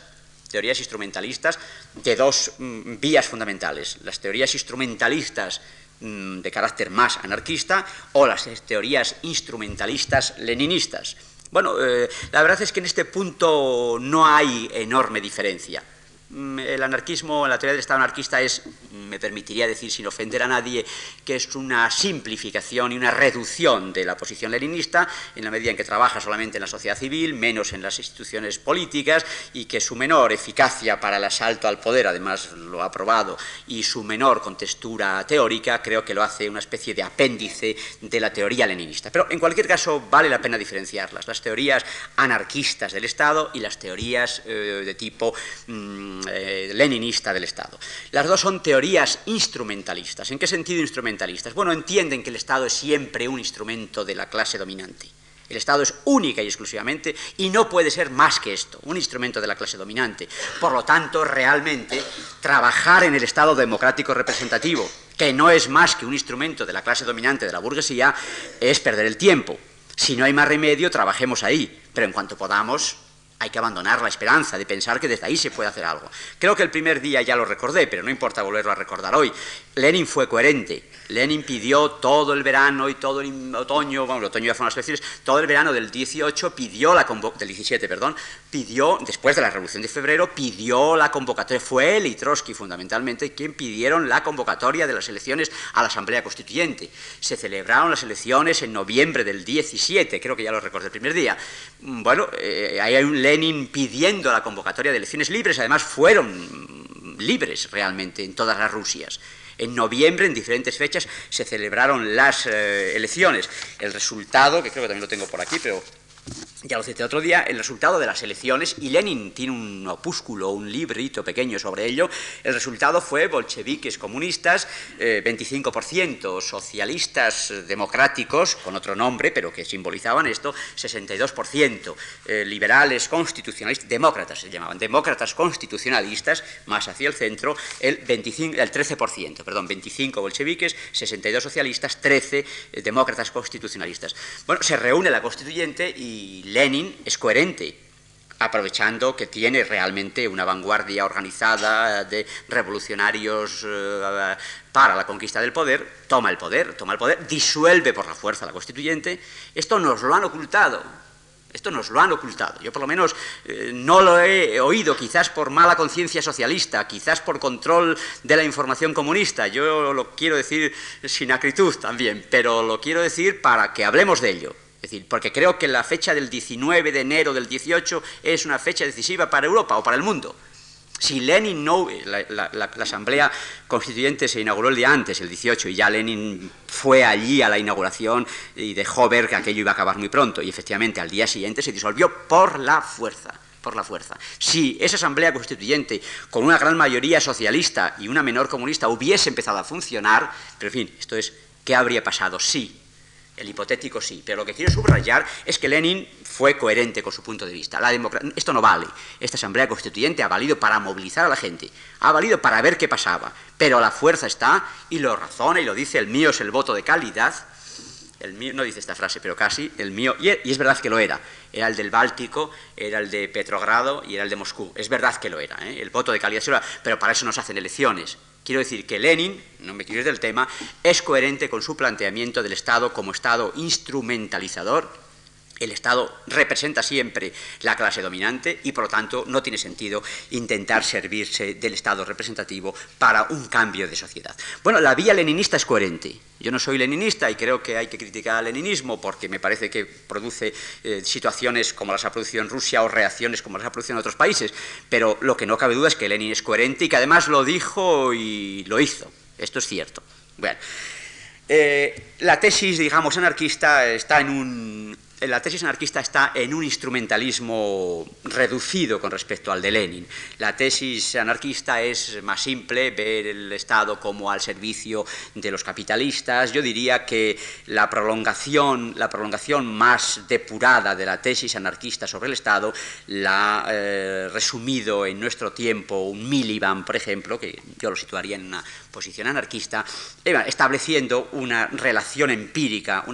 de dos vías fundamentales: las teorías instrumentalistas de carácter más anarquista o las teorías instrumentalistas leninistas. Bueno, la verdad es que en este punto no hay enorme diferencia. El anarquismo, la teoría del Estado anarquista es, me permitiría decir sin ofender a nadie, que es una simplificación y una reducción de la posición leninista, en la medida en que trabaja solamente en la sociedad civil, menos en las instituciones políticas, y que su menor eficacia para el asalto al poder, además lo ha probado, y su menor contextura teórica, creo que lo hace una especie de apéndice de la teoría leninista. Pero en cualquier caso vale la pena diferenciarlas, las teorías anarquistas del Estado y las teorías de tipo leninista del Estado. Las dos son teorías instrumentalistas. ¿En qué sentido instrumentalistas? Bueno, entienden que el Estado es siempre un instrumento de la clase dominante. El Estado es única y exclusivamente, y no puede ser más que esto, un instrumento de la clase dominante. Por lo tanto, realmente, trabajar en el Estado democrático representativo, que no es más que un instrumento de la clase dominante de la burguesía, es perder el tiempo. Si no hay más remedio, trabajemos ahí, pero en cuanto podamos, hay que abandonar la esperanza de pensar que desde ahí se puede hacer algo. Creo que el primer día ya lo recordé, pero no importa volverlo a recordar hoy. Lenin fue coherente. Lenin pidió todo el verano y todo el otoño, bueno, el otoño ya fueron las elecciones, todo el verano del 18 pidió del 17, perdón, pidió, después de la Revolución de Febrero, pidió la convocatoria. Fue él y Trotsky, fundamentalmente, quien pidieron la convocatoria de las elecciones a la Asamblea Constituyente. Se celebraron las elecciones en noviembre del 17, creo que ya lo recordé el primer día. Bueno, ahí hay un Lenin pidiendo la convocatoria de elecciones libres, además fueron libres realmente en todas las Rusias. En noviembre, en diferentes fechas, se celebraron las elecciones. El resultado, que creo que también lo tengo por aquí, pero Ya lo cité otro día, el resultado de las elecciones, y Lenin tiene un opúsculo, un librito pequeño sobre ello, el resultado fue bolcheviques comunistas, 25%, socialistas democráticos, con otro nombre, pero que simbolizaban esto, 62%, liberales constitucionalistas, demócratas se llamaban, demócratas constitucionalistas, más hacia el centro, el 13%, perdón, 25 bolcheviques, 62 socialistas, 13 demócratas constitucionalistas. Bueno, se reúne la constituyente y Lenin es coherente, aprovechando que tiene realmente una vanguardia organizada de revolucionarios para la conquista del poder, toma el poder, disuelve por la fuerza la constituyente. Esto nos lo han ocultado. Yo por lo menos no lo he oído, quizás por mala conciencia socialista, quizás por control de la información comunista. Yo lo quiero decir sin acritud también, pero lo quiero decir para que hablemos de ello. Es decir, porque creo que la fecha del 19 de enero del 18 es una fecha decisiva para Europa o para el mundo. Si Lenin no... La Asamblea Constituyente se inauguró el día antes, el 18, y ya Lenin fue allí a la inauguración y dejó ver que aquello iba a acabar muy pronto. Y efectivamente al día siguiente se disolvió por la fuerza. Si esa Asamblea Constituyente, con una gran mayoría socialista y una menor comunista, hubiese empezado a funcionar, pero en fin, esto es, ¿qué habría pasado? Sí. El hipotético sí, pero lo que quiero subrayar es que Lenin fue coherente con su punto de vista. Esto no vale. Esta Asamblea Constituyente ha valido para movilizar a la gente, ha valido para ver qué pasaba, pero la fuerza está, y lo razona y lo dice, el mío es el voto de calidad. El mío, no dice esta frase, pero casi, el mío, y es verdad que lo era el del Báltico, era el de Petrogrado y era el de Moscú. Es verdad que lo era, el voto de calidad, pero para eso no se hacen elecciones. Quiero decir que Lenin, no me quiero ir del tema, es coherente con su planteamiento del Estado como Estado instrumentalizador. El Estado representa siempre la clase dominante y, por lo tanto, no tiene sentido intentar servirse del Estado representativo para un cambio de sociedad. Bueno, la vía leninista es coherente. Yo no soy leninista y creo que hay que criticar al leninismo porque me parece que produce situaciones como las ha producido en Rusia o reacciones como las ha producido en otros países, pero lo que no cabe duda es que Lenin es coherente y que además lo dijo y lo hizo. Esto es cierto. Bueno, la tesis, digamos, anarquista está en un instrumentalismo reducido con respecto al de Lenin. La tesis anarquista es más simple, ver el Estado como al servicio de los capitalistas. Yo diría que la prolongación más depurada de la tesis anarquista sobre el Estado la ha resumido en nuestro tiempo un Miliband, por ejemplo, que yo lo situaría en una posición anarquista, estableciendo una relación empírica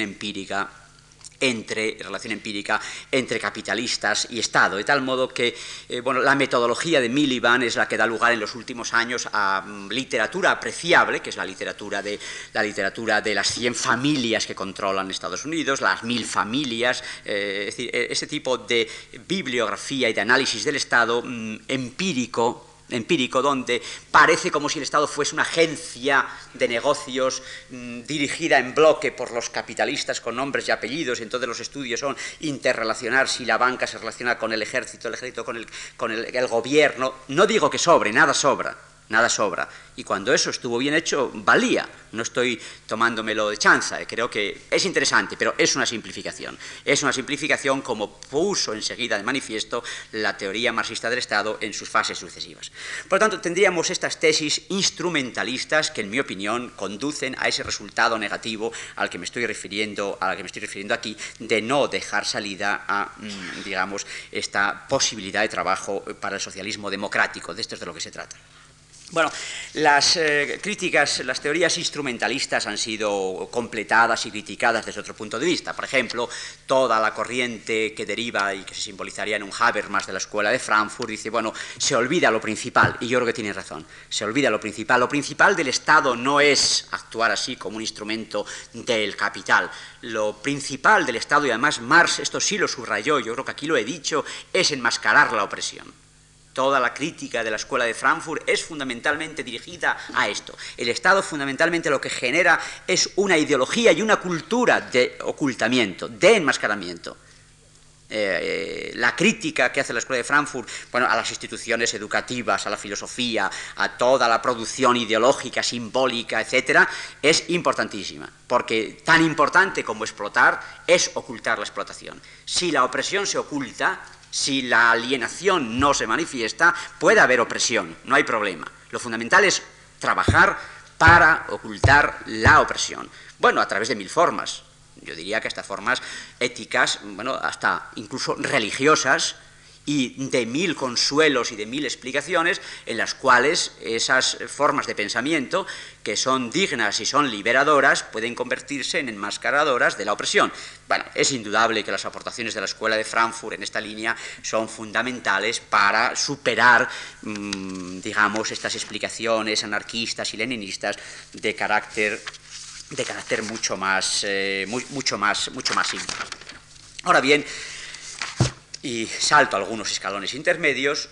entre capitalistas y Estado, de tal modo que la metodología de Miliband es la que da lugar en los últimos años a literatura apreciable, que es la literatura de las 100 familias que controlan Estados Unidos, las 1000 familias, es decir, ese tipo de bibliografía y de análisis del Estado empírico, donde parece como si el Estado fuese una agencia de negocios dirigida en bloque por los capitalistas con nombres y apellidos, y entonces los estudios son interrelacionar si la banca se relaciona con el ejército con el gobierno. No digo que sobre, nada sobra, y cuando eso estuvo bien hecho, valía. No estoy tomándomelo de chanza, creo que es interesante, pero es una simplificación. Es una simplificación como puso enseguida de manifiesto la teoría marxista del Estado en sus fases sucesivas. Por lo tanto, tendríamos estas tesis instrumentalistas que, en mi opinión, conducen a ese resultado negativo a la que me estoy refiriendo aquí, de no dejar salida a, digamos, esta posibilidad de trabajo para el socialismo democrático. De esto es de lo que se trata. Bueno, las teorías instrumentalistas han sido completadas y criticadas desde otro punto de vista. Por ejemplo, toda la corriente que deriva y que se simbolizaría en un Habermas de la Escuela de Frankfurt dice, bueno, se olvida lo principal, y yo creo que tiene razón, se olvida lo principal. Lo principal del Estado no es actuar así como un instrumento del capital. Lo principal del Estado, y además Marx esto sí lo subrayó, yo creo que aquí lo he dicho, es enmascarar la opresión. Toda la crítica de la Escuela de Frankfurt es fundamentalmente dirigida a esto. El Estado fundamentalmente lo que genera es una ideología y una cultura de ocultamiento, de enmascaramiento. La crítica que hace la Escuela de Frankfurt, bueno, a las instituciones educativas, a la filosofía, a toda la producción ideológica, simbólica, etcétera, es importantísima, porque tan importante como explotar es ocultar la explotación. Si la opresión se oculta, si la alienación no se manifiesta, puede haber opresión, no hay problema. Lo fundamental es trabajar para ocultar la opresión. Bueno, a través de 1000 formas. Yo diría que hasta formas éticas, bueno, hasta incluso religiosas, y de 1000 consuelos y de 1000 explicaciones en las cuales esas formas de pensamiento, que son dignas y son liberadoras, pueden convertirse en enmascaradoras de la opresión. Bueno, es indudable que las aportaciones de la Escuela de Frankfurt en esta línea son fundamentales para superar, digamos, estas explicaciones anarquistas y leninistas de carácter mucho más simple. Ahora bien, y salto a algunos escalones intermedios,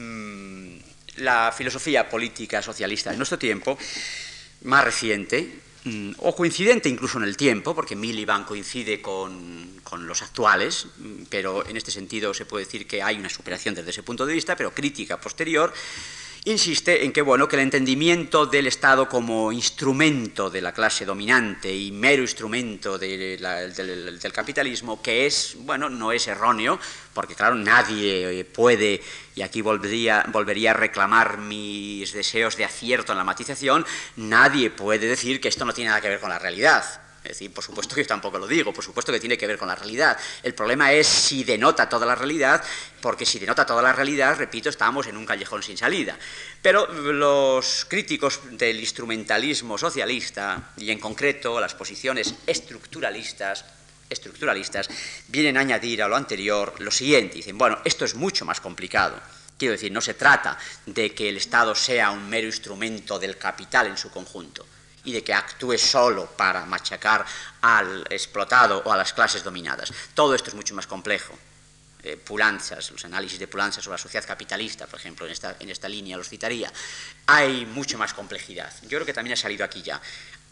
la filosofía política socialista de nuestro tiempo, más reciente, o coincidente incluso en el tiempo, porque Miliband coincide con los actuales, pero en este sentido se puede decir que hay una superación desde ese punto de vista, pero crítica posterior, insiste en que, bueno, que el entendimiento del Estado como instrumento de la clase dominante y mero instrumento del capitalismo, que es, bueno, no es erróneo, porque claro, nadie puede, y aquí volvería a reclamar mis deseos de acierto en la matización, nadie puede decir que esto no tiene nada que ver con la realidad. Es decir, por supuesto que yo tampoco lo digo, por supuesto que tiene que ver con la realidad. El problema es si denota toda la realidad, porque si denota toda la realidad, repito, estamos en un callejón sin salida. Pero los críticos del instrumentalismo socialista, y en concreto las posiciones estructuralistas, vienen a añadir a lo anterior lo siguiente. Dicen, bueno, esto es mucho más complicado. Quiero decir, no se trata de que el Estado sea un mero instrumento del capital en su conjunto, y de que actúe solo para machacar al explotado o a las clases dominadas. Todo esto es mucho más complejo. Poulantzas, los análisis de Poulantzas sobre la sociedad capitalista, por ejemplo, en esta línea los citaría. Hay mucho más complejidad. Yo creo que también ha salido aquí ya.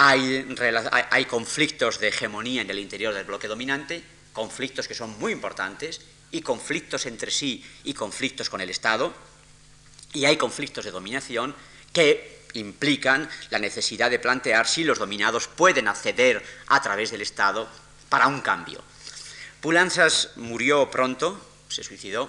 Hay conflictos de hegemonía en el interior del bloque dominante, conflictos que son muy importantes, y conflictos entre sí y conflictos con el Estado, y hay conflictos de dominación que implican la necesidad de plantear si los dominados pueden acceder a través del Estado para un cambio. Poulantzas murió pronto, se suicidó,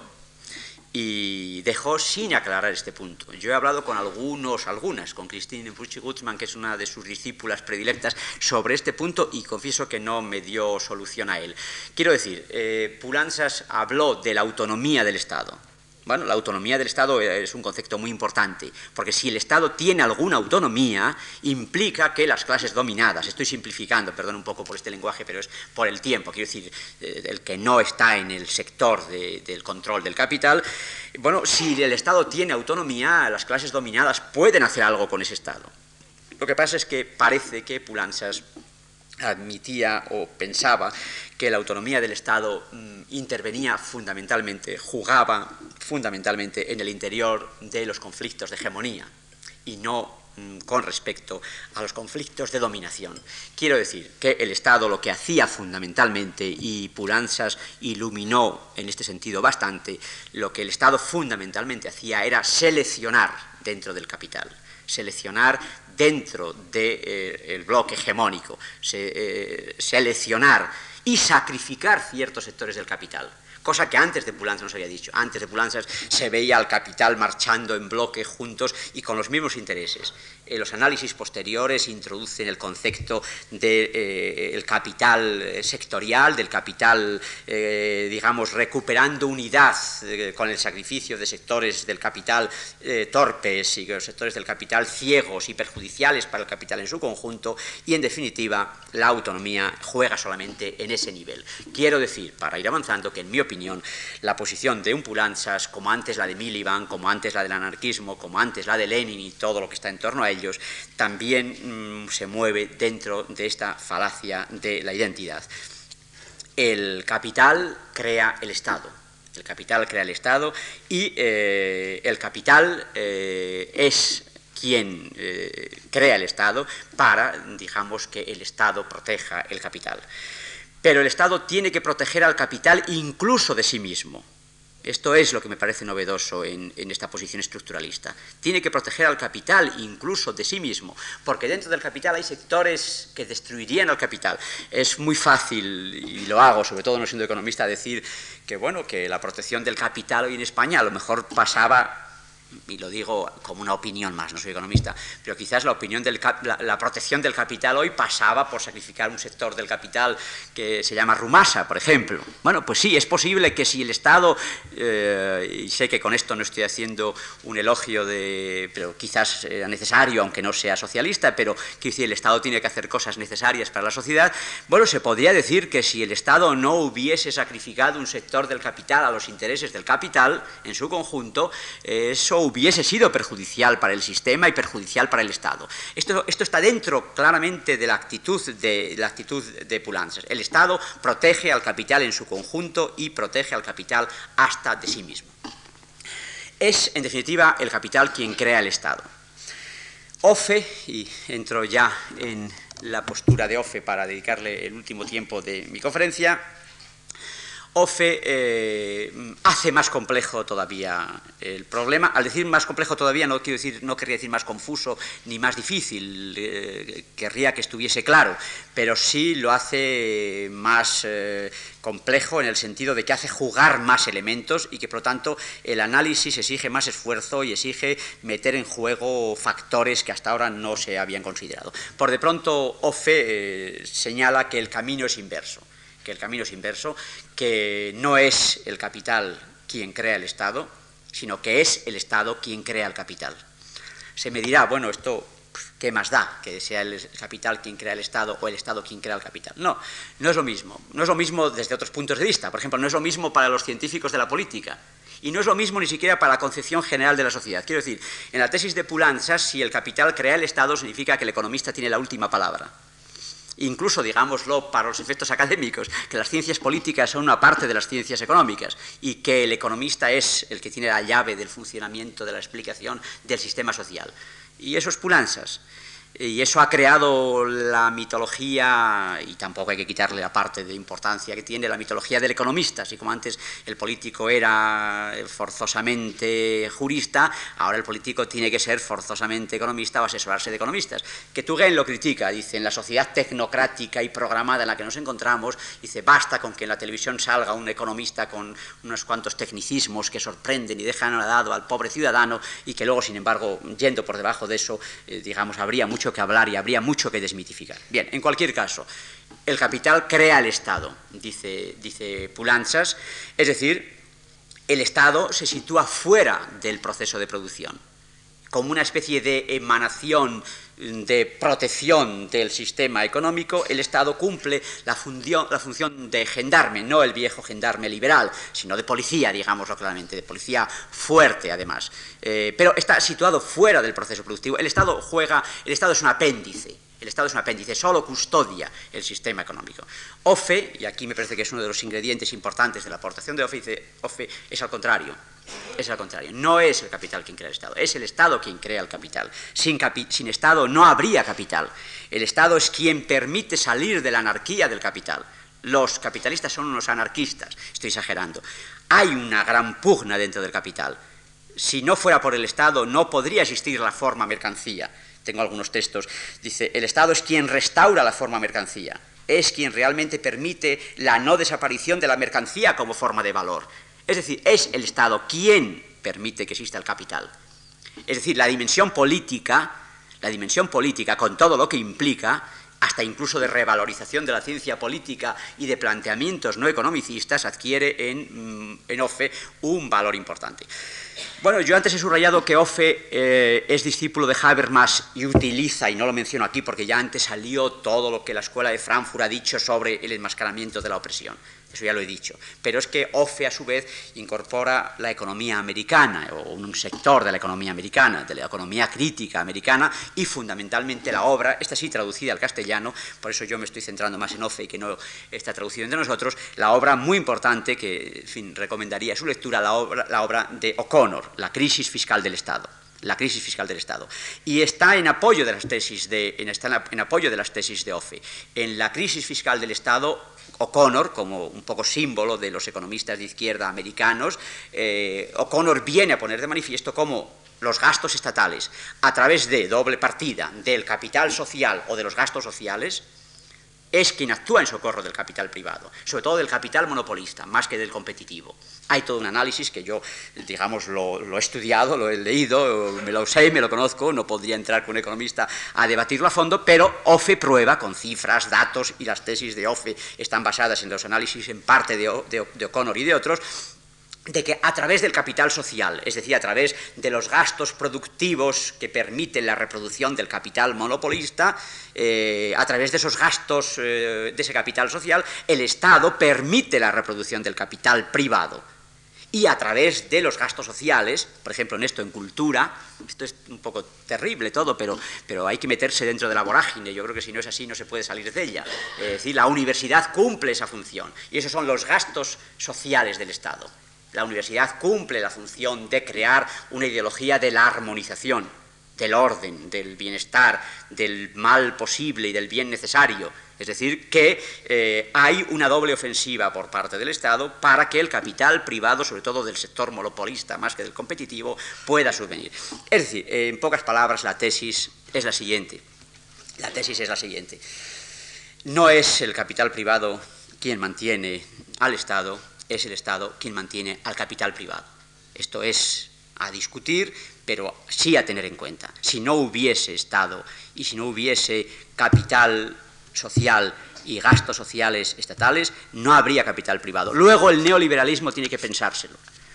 y dejó sin aclarar este punto. Yo he hablado con algunas, con Christine Pucci-Gutzmann, que es una de sus discípulas predilectas, sobre este punto, y confieso que no me dio solución a él. Quiero decir, Poulantzas habló de la autonomía del Estado. Bueno, la autonomía del Estado es un concepto muy importante, porque si el Estado tiene alguna autonomía, implica que las clases dominadas, estoy simplificando, perdón un poco por este lenguaje, pero es por el tiempo, quiero decir, el que no está en el sector del control del capital, bueno, si el Estado tiene autonomía, las clases dominadas pueden hacer algo con ese Estado. Lo que pasa es que parece que Poulantzas admitía o pensaba que la autonomía del Estado intervenía fundamentalmente, jugaba fundamentalmente en el interior de los conflictos de hegemonía y no con respecto a los conflictos de dominación. Quiero decir que el Estado lo que hacía fundamentalmente, y Poulantzas iluminó en este sentido bastante, lo que el Estado fundamentalmente hacía era seleccionar dentro del capital, seleccionar dentro del bloque hegemónico, seleccionar y sacrificar ciertos sectores del capital, cosa que antes de Poulantzas no se había dicho. Antes de Poulantzas se veía al capital marchando en bloque juntos y con los mismos intereses. Los análisis posteriores introducen el concepto del capital sectorial, del capital, digamos, recuperando unidad con el sacrificio de sectores del capital torpes y los sectores del capital ciegos y perjudiciales para el capital en su conjunto, y en definitiva la autonomía juega solamente en ese nivel. Quiero decir, para ir avanzando, que en mi opinión la posición de un Poulantzas, como antes la de Miliband, como antes la del anarquismo, como antes la de Lenin y todo lo que está en torno a ellos, también se mueve dentro de esta falacia de la identidad. El capital crea el Estado. El capital crea el Estado y el capital es quien crea el Estado para, digamos, que el Estado proteja el capital. pero el Estado tiene que proteger al capital incluso de sí mismo. Esto es lo que me parece novedoso en esta posición estructuralista. Tiene que proteger al capital incluso de sí mismo, porque dentro del capital hay sectores que destruirían al capital. Es muy fácil, y lo hago, sobre todo no siendo economista, decir que, bueno, que la protección del capital hoy en España a lo mejor pasaba, y lo digo como una opinión más, no soy economista, pero quizás la protección del capital hoy pasaba por sacrificar un sector del capital que se llama Rumasa, por ejemplo. Bueno, pues sí, es posible que si el Estado, y sé que con esto no estoy haciendo un elogio pero quizás sea necesario, aunque no sea socialista, pero que si el Estado tiene que hacer cosas necesarias para la sociedad, bueno, se podría decir que si el Estado no hubiese sacrificado un sector del capital a los intereses del capital en su conjunto, eso hubiese sido perjudicial para el sistema y perjudicial para el Estado. Esto está dentro claramente de la actitud de Poulantzas. El Estado protege al capital en su conjunto y protege al capital hasta de sí mismo. Es, en definitiva, el capital quien crea el Estado. Offe, y entro ya en la postura de Offe para dedicarle el último tiempo de mi conferencia, Offe hace más complejo todavía el problema. Al decir más complejo todavía no querría decir más confuso ni más difícil, querría que estuviese claro, pero sí lo hace más complejo en el sentido de que hace jugar más elementos y que por lo tanto el análisis exige más esfuerzo y exige meter en juego factores que hasta ahora no se habían considerado. Por de pronto Offe señala que el camino es inverso. Que no es el capital quien crea el Estado, sino que es el Estado quien crea el capital. Se me dirá, bueno, esto, ¿qué más da? Que sea el capital quien crea el Estado o el Estado quien crea el capital. No, no es lo mismo. No es lo mismo desde otros puntos de vista. Por ejemplo, no es lo mismo para los científicos de la política. Y no es lo mismo ni siquiera para la concepción general de la sociedad. Quiero decir, en la tesis de Poulantzas, si el capital crea el Estado, significa que el economista tiene la última palabra. Incluso, digámoslo, para los efectos académicos, que las ciencias políticas son una parte de las ciencias económicas y que el economista es el que tiene la llave del funcionamiento, de la explicación del sistema social. Y eso es Poulantzas. Y eso ha creado la mitología, y tampoco hay que quitarle la parte de importancia que tiene la mitología del economista. Así como antes el político era forzosamente jurista, ahora el político tiene que ser forzosamente economista o asesorarse de economistas. Que Touraine lo critica, dice, en la sociedad tecnocrática y programada en la que nos encontramos, dice, basta con que en la televisión salga un economista con unos cuantos tecnicismos que sorprenden y dejan anodado al pobre ciudadano y que luego, sin embargo, yendo por debajo de eso, digamos, habría mucho que hablar y habría mucho que desmitificar. Bien, en cualquier caso, el capital crea el Estado, dice Poulantzas, es decir, el Estado se sitúa fuera del proceso de producción, como una especie de emanación de protección del sistema económico. El Estado cumple la función de gendarme, no el viejo gendarme liberal, sino de policía, digámoslo claramente, de policía fuerte además. Pero está situado fuera del proceso productivo. El Estado es un apéndice. El Estado es un apéndice, solo custodia el sistema económico. Offe, y aquí me parece que es uno de los ingredientes importantes de la aportación de Offe, dice, Offe es al contrario. Es al contrario, no es el capital quien crea el Estado, es el Estado quien crea el capital. Sin Estado no habría capital. El Estado es quien permite salir de la anarquía del capital. Los capitalistas son unos anarquistas, estoy exagerando. Hay una gran pugna dentro del capital. Si no fuera por el Estado no podría existir la forma mercancía. Tengo algunos textos. Dice, el Estado es quien restaura la forma mercancía, es quien realmente permite la no desaparición de la mercancía como forma de valor. Es decir, es el Estado quien permite que exista el capital. Es decir, la dimensión política, con todo lo que implica, hasta incluso de revalorización de la ciencia política y de planteamientos no economicistas, adquiere en Offe un valor importante. Bueno, yo antes he subrayado que Offe es discípulo de Habermas y utiliza, y no lo menciono aquí porque ya antes salió todo lo que la Escuela de Frankfurt ha dicho sobre el enmascaramiento de la opresión. Eso ya lo he dicho. Pero es que Offe, a su vez, incorpora la economía americana, o un sector de la economía americana, de la economía crítica americana, y fundamentalmente la obra, esta sí traducida al castellano, por eso yo me estoy centrando más en Offe y que no está traducido entre nosotros, la obra muy importante que, en fin, recomendaría su lectura, la obra de O'Connor, La crisis fiscal del Estado. la crisis fiscal del Estado. Y está en apoyo de las tesis en apoyo de las tesis de Offe. En la crisis fiscal del Estado, O'Connor, como un poco símbolo de los economistas de izquierda americanos, O'Connor viene a poner de manifiesto cómo los gastos estatales, a través de doble partida del capital social o de los gastos sociales, es quien actúa en socorro del capital privado, sobre todo del capital monopolista, más que del competitivo. Hay todo un análisis que yo, digamos, lo he estudiado, lo he leído, me lo sé, me lo conozco, no podría entrar con un economista a debatirlo a fondo, pero Offe prueba con cifras, datos, y las tesis de Offe están basadas en los análisis en parte de O'Connor y de otros, de que a través del capital social, es decir, a través de los gastos productivos que permiten la reproducción del capital monopolista, a través de esos gastos de ese capital social, el Estado permite la reproducción del capital privado. Y a través de los gastos sociales, por ejemplo, en cultura, esto es un poco terrible todo, pero hay que meterse dentro de la vorágine, yo creo que si no es así no se puede salir de ella. Es decir, la universidad cumple esa función, y esos son los gastos sociales del Estado. La universidad cumple la función de crear una ideología de la armonización, del orden, del bienestar, del mal posible y del bien necesario. Es decir, que hay una doble ofensiva por parte del Estado para que el capital privado, sobre todo del sector monopolista más que del competitivo, pueda subvenir. Es decir, en pocas palabras, la tesis es la siguiente. La tesis es la siguiente. No es el capital privado quien mantiene al Estado, es el Estado quien mantiene al capital privado. Esto es a discutir, pero sí a tener en cuenta. Si no hubiese Estado y si no hubiese capital social y gastos sociales estatales, no habría capital privado. Luego el neoliberalismo tiene que pensárselo.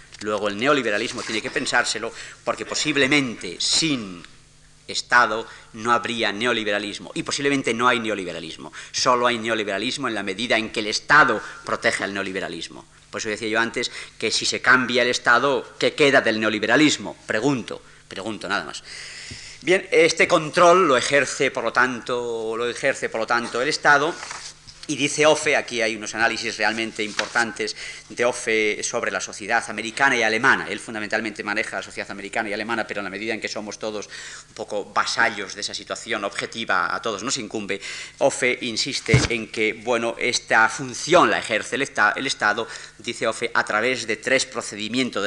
Porque posiblemente sin Estado no habría neoliberalismo, y posiblemente no hay neoliberalismo. Solo hay neoliberalismo en la medida en que el Estado protege al neoliberalismo. Por eso decía yo antes que si se cambia el Estado, ¿qué queda del neoliberalismo? Pregunto nada más. Bien, este control lo ejerce por lo tanto el Estado. Y dice Offe, aquí hay unos análisis realmente importantes de Offe sobre la sociedad americana y alemana. Él fundamentalmente maneja la sociedad americana y alemana, pero en la medida en que somos todos un poco vasallos de esa situación objetiva, a todos nos incumbe. Offe insiste en que, bueno, esta función la ejerce el Estado, dice Offe, a través de tres procedimientos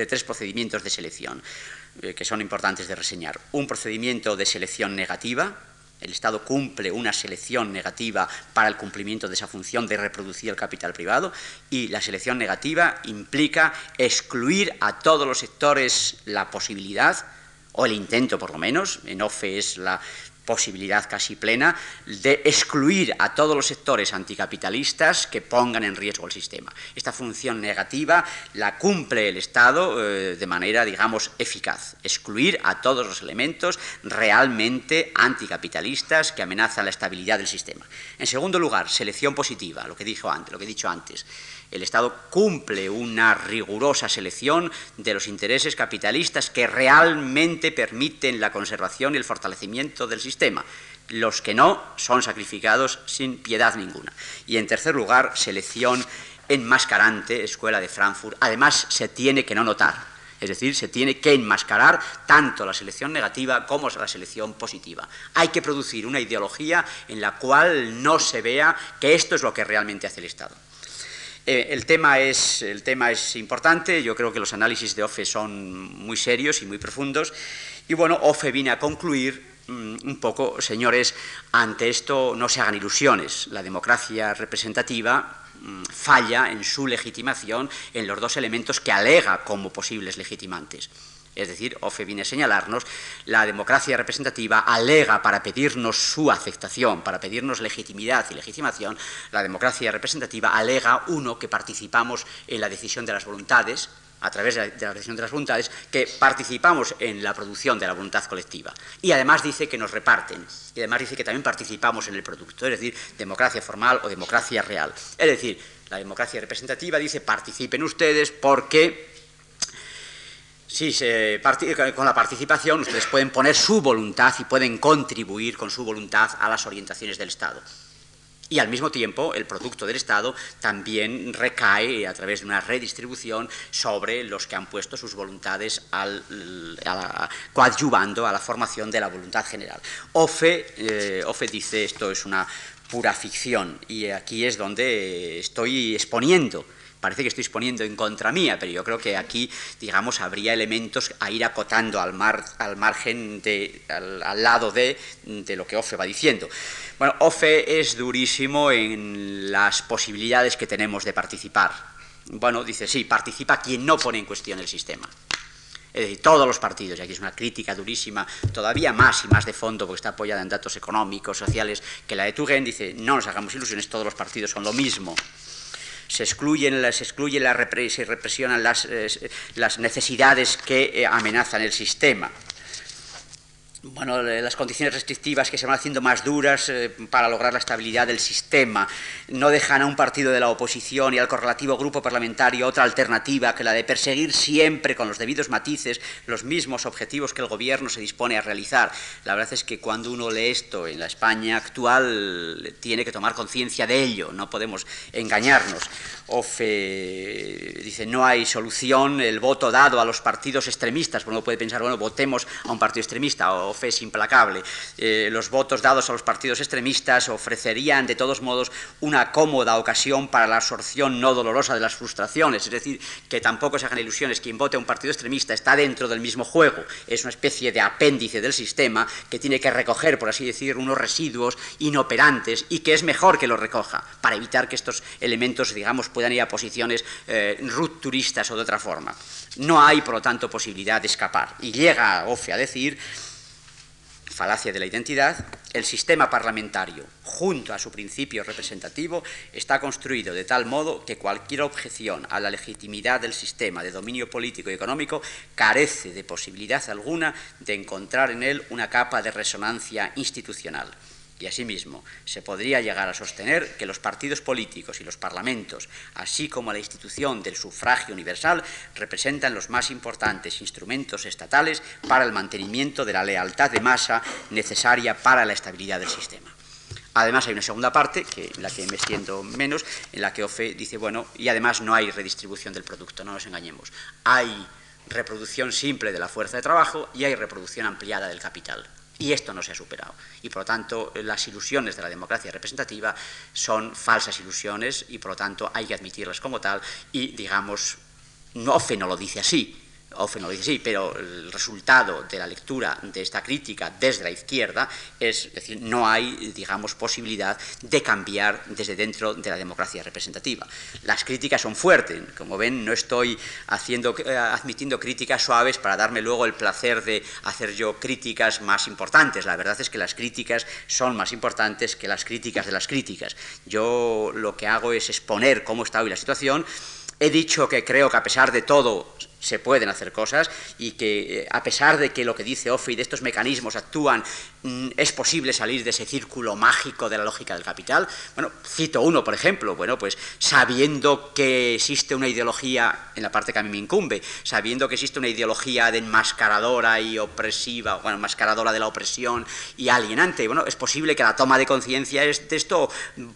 de selección, que son importantes de reseñar. Un procedimiento de selección negativa. El Estado cumple una selección negativa para el cumplimiento de esa función de reproducir el capital privado, y la selección negativa implica excluir a todos los sectores la posibilidad, o el intento por lo menos, en Offe es la posibilidad casi plena, de excluir a todos los sectores anticapitalistas que pongan en riesgo el sistema. Esta función negativa la cumple el Estado de manera, digamos, eficaz. Excluir a todos los elementos realmente anticapitalistas que amenazan la estabilidad del sistema. En segundo lugar, selección positiva, lo que he dicho antes. El Estado cumple una rigurosa selección de los intereses capitalistas que realmente permiten la conservación y el fortalecimiento del sistema. Los que no son sacrificados sin piedad ninguna. Y en tercer lugar, selección enmascarante, Escuela de Frankfurt. Además, se tiene que no notar. Es decir, se tiene que enmascarar tanto la selección negativa como la selección positiva. Hay que producir una ideología en la cual no se vea que esto es lo que realmente hace el Estado. El tema es importante. Yo creo que los análisis de Offe son muy serios y muy profundos. Y bueno, Offe viene a concluir un poco, señores, ante esto no se hagan ilusiones. La democracia representativa falla en su legitimación en los dos elementos que alega como posibles legitimantes. Es decir, Offe viene a señalarnos, la democracia representativa alega para pedirnos su aceptación, para pedirnos legitimidad y legitimación, la democracia representativa alega, uno, que participamos en la decisión de las voluntades, a través de la decisión de las voluntades, que participamos en la producción de la voluntad colectiva. Y además dice que nos reparten, y además dice que también participamos en el producto, es decir, democracia formal o democracia real. Es decir, la democracia representativa dice, participen ustedes porque con la participación ustedes pueden poner su voluntad y pueden contribuir con su voluntad a las orientaciones del Estado. Y al mismo tiempo el producto del Estado también recae a través de una redistribución sobre los que han puesto sus voluntades coadyuvando a la formación de la voluntad general. Offe dice esto es una pura ficción y aquí es donde estoy exponiendo. Parece que estoy exponiendo en contra mía, pero yo creo que aquí, digamos, habría elementos a ir acotando al margen, al lado de lo que Offe va diciendo. Bueno, Offe es durísimo en las posibilidades que tenemos de participar. Bueno, dice, sí, participa quien no pone en cuestión el sistema. Es decir, todos los partidos, y aquí es una crítica durísima, todavía más y más de fondo, porque está apoyada en datos económicos, sociales, que la de Turén, dice, no nos hagamos ilusiones, todos los partidos son lo mismo. Se represionan las necesidades que amenazan el sistema. Bueno, las condiciones restrictivas que se van haciendo más duras para lograr la estabilidad del sistema no dejan a un partido de la oposición y al correlativo grupo parlamentario otra alternativa que la de perseguir siempre con los debidos matices los mismos objetivos que el gobierno se dispone a realizar. La verdad es que cuando uno lee esto en la España actual tiene que tomar conciencia de ello, no podemos engañarnos. Offe dice, no hay solución, el voto dado a los partidos extremistas, uno puede pensar, bueno, votemos a un partido extremista, Offe es implacable. Los votos dados a los partidos extremistas ofrecerían de todos modos una cómoda ocasión para la absorción no dolorosa de las frustraciones, es decir, que tampoco se hagan ilusiones, quien vote a un partido extremista está dentro del mismo juego, es una especie de apéndice del sistema que tiene que recoger, por así decir, unos residuos inoperantes y que es mejor que los recoja, para evitar que estos elementos, digamos, puedan ir a posiciones rupturistas o de otra forma. No hay, por lo tanto, posibilidad de escapar. Y llega Offe a decir, falacia de la identidad, el sistema parlamentario, junto a su principio representativo, está construido de tal modo que cualquier objeción a la legitimidad del sistema de dominio político y económico carece de posibilidad alguna de encontrar en él una capa de resonancia institucional. Y asimismo, se podría llegar a sostener que los partidos políticos y los parlamentos, así como la institución del sufragio universal, representan los más importantes instrumentos estatales para el mantenimiento de la lealtad de masa necesaria para la estabilidad del sistema. Además, hay una segunda parte, en la que me extiendo menos, en la que Offe dice, bueno, y además no hay redistribución del producto, no nos engañemos. Hay reproducción simple de la fuerza de trabajo y hay reproducción ampliada del capital. Y esto no se ha superado. Y, por lo tanto, las ilusiones de la democracia representativa son falsas ilusiones y, por lo tanto, hay que admitirlas como tal y, digamos, Offe no lo dice así, pero el resultado de la lectura de esta crítica desde la izquierda es decir, no hay, digamos, posibilidad de cambiar desde dentro de la democracia representativa. Las críticas son fuertes, como ven, no estoy admitiendo críticas suaves para darme luego el placer de hacer yo críticas más importantes. La verdad es que las críticas son más importantes que las críticas de las críticas. Yo lo que hago es exponer cómo está hoy la situación. He dicho que creo que a pesar de todo se pueden hacer cosas y que a pesar de que lo que dice Offe y de estos mecanismos actúan, es posible salir de ese círculo mágico de la lógica del capital. Bueno, cito uno, por ejemplo, bueno, pues sabiendo que existe una ideología, en la parte que a mí me incumbe, sabiendo que existe una ideología de enmascaradora y opresiva, bueno, enmascaradora de la opresión y alienante, bueno, es posible que la toma de conciencia de esto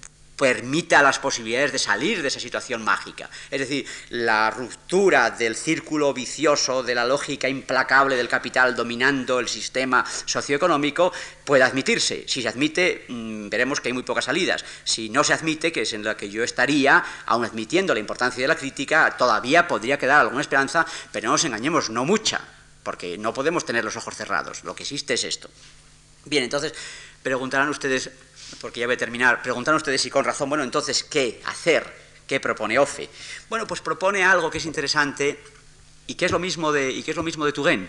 permita las posibilidades de salir de esa situación mágica. Es decir, la ruptura del círculo vicioso de la lógica implacable del capital dominando el sistema socioeconómico puede admitirse. Si se admite, veremos que hay muy pocas salidas. Si no se admite, que es en la que yo estaría, aun admitiendo la importancia de la crítica, todavía podría quedar alguna esperanza, pero no nos engañemos, no mucha, porque no podemos tener los ojos cerrados. Lo que existe es esto. Bien, entonces, preguntarán ustedes, porque ya voy a terminar, preguntarán ustedes y con razón, bueno, entonces, ¿qué hacer? ¿Qué propone Offe? Bueno, pues propone algo que es interesante y que es lo mismo de Turén.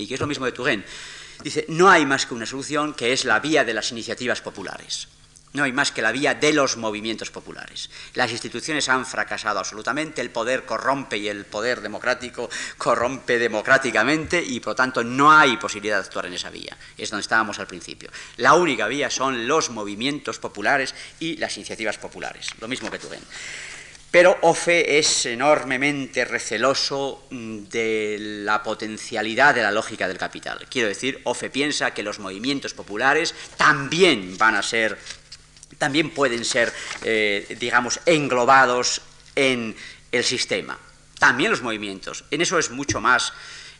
Dice, no hay más que una solución, que es la vía de las iniciativas populares. No hay más que la vía de los movimientos populares. Las instituciones han fracasado absolutamente, el poder corrompe y el poder democrático corrompe democráticamente y por lo tanto no hay posibilidad de actuar en esa vía. Es donde estábamos al principio. La única vía son los movimientos populares y las iniciativas populares, lo mismo que Turén. Pero Offe es enormemente receloso de la potencialidad de la lógica del capital. Quiero decir, Offe piensa que los movimientos populares también van a ser también pueden ser, digamos, englobados en el sistema. También los movimientos. En esto es mucho más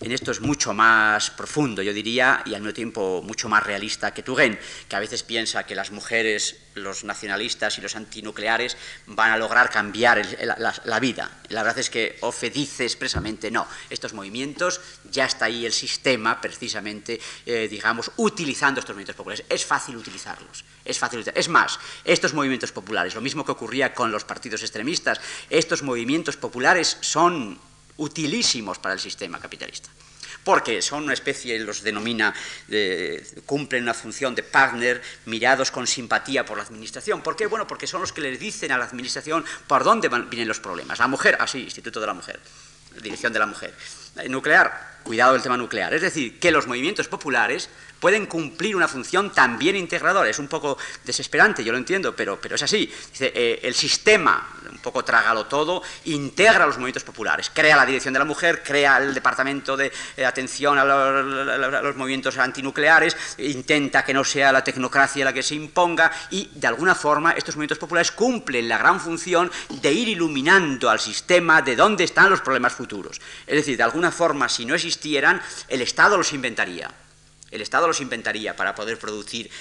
profundo, yo diría, y al mismo tiempo mucho más realista que Touraine, que a veces piensa que las mujeres, los nacionalistas y los antinucleares van a lograr cambiar la vida. La verdad es que Hoffe dice expresamente no, estos movimientos, ya está ahí el sistema precisamente, digamos, utilizando estos movimientos populares. Es fácil utilizarlos, es más, estos movimientos populares, lo mismo que ocurría con los partidos extremistas, estos movimientos populares son utilísimos para el sistema capitalista, porque son una especie, los denomina, cumplen una función de partner mirados con simpatía por la administración. ¿Por qué? Bueno, porque son los que les dicen a la administración por dónde vienen los problemas. La mujer, sí, Instituto de la Mujer, Dirección de la Mujer. Nuclear, cuidado del tema nuclear. Es decir, que los movimientos populares pueden cumplir una función también integradora. Es un poco desesperante, yo lo entiendo, pero es así. Dice, el sistema, un poco trágalo todo, integra los movimientos populares, crea la Dirección de la Mujer, crea el Departamento de Atención a los movimientos antinucleares, intenta que no sea la tecnocracia la que se imponga, y de alguna forma estos movimientos populares cumplen la gran función de ir iluminando al sistema de dónde están los problemas futuros. Es decir, de alguna forma, si no existieran, el Estado los inventaría. El Estado los inventaría para poder producir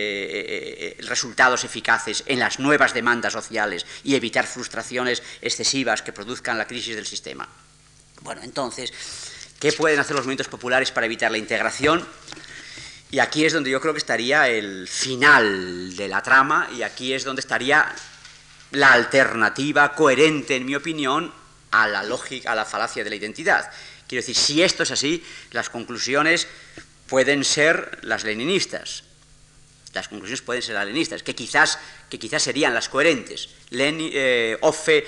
resultados eficaces en las nuevas demandas sociales y evitar frustraciones excesivas que produzcan la crisis del sistema. Bueno, entonces, ¿qué pueden hacer los movimientos populares para evitar la integración? Y aquí es donde yo creo que estaría el final de la trama, y aquí es donde estaría la alternativa coherente, en mi opinión, a la lógica, a la falacia de la identidad. Quiero decir, si esto es así, las conclusiones pueden ser las leninistas. Las conclusiones pueden ser las leninistas, que quizás serían las coherentes. Hoffe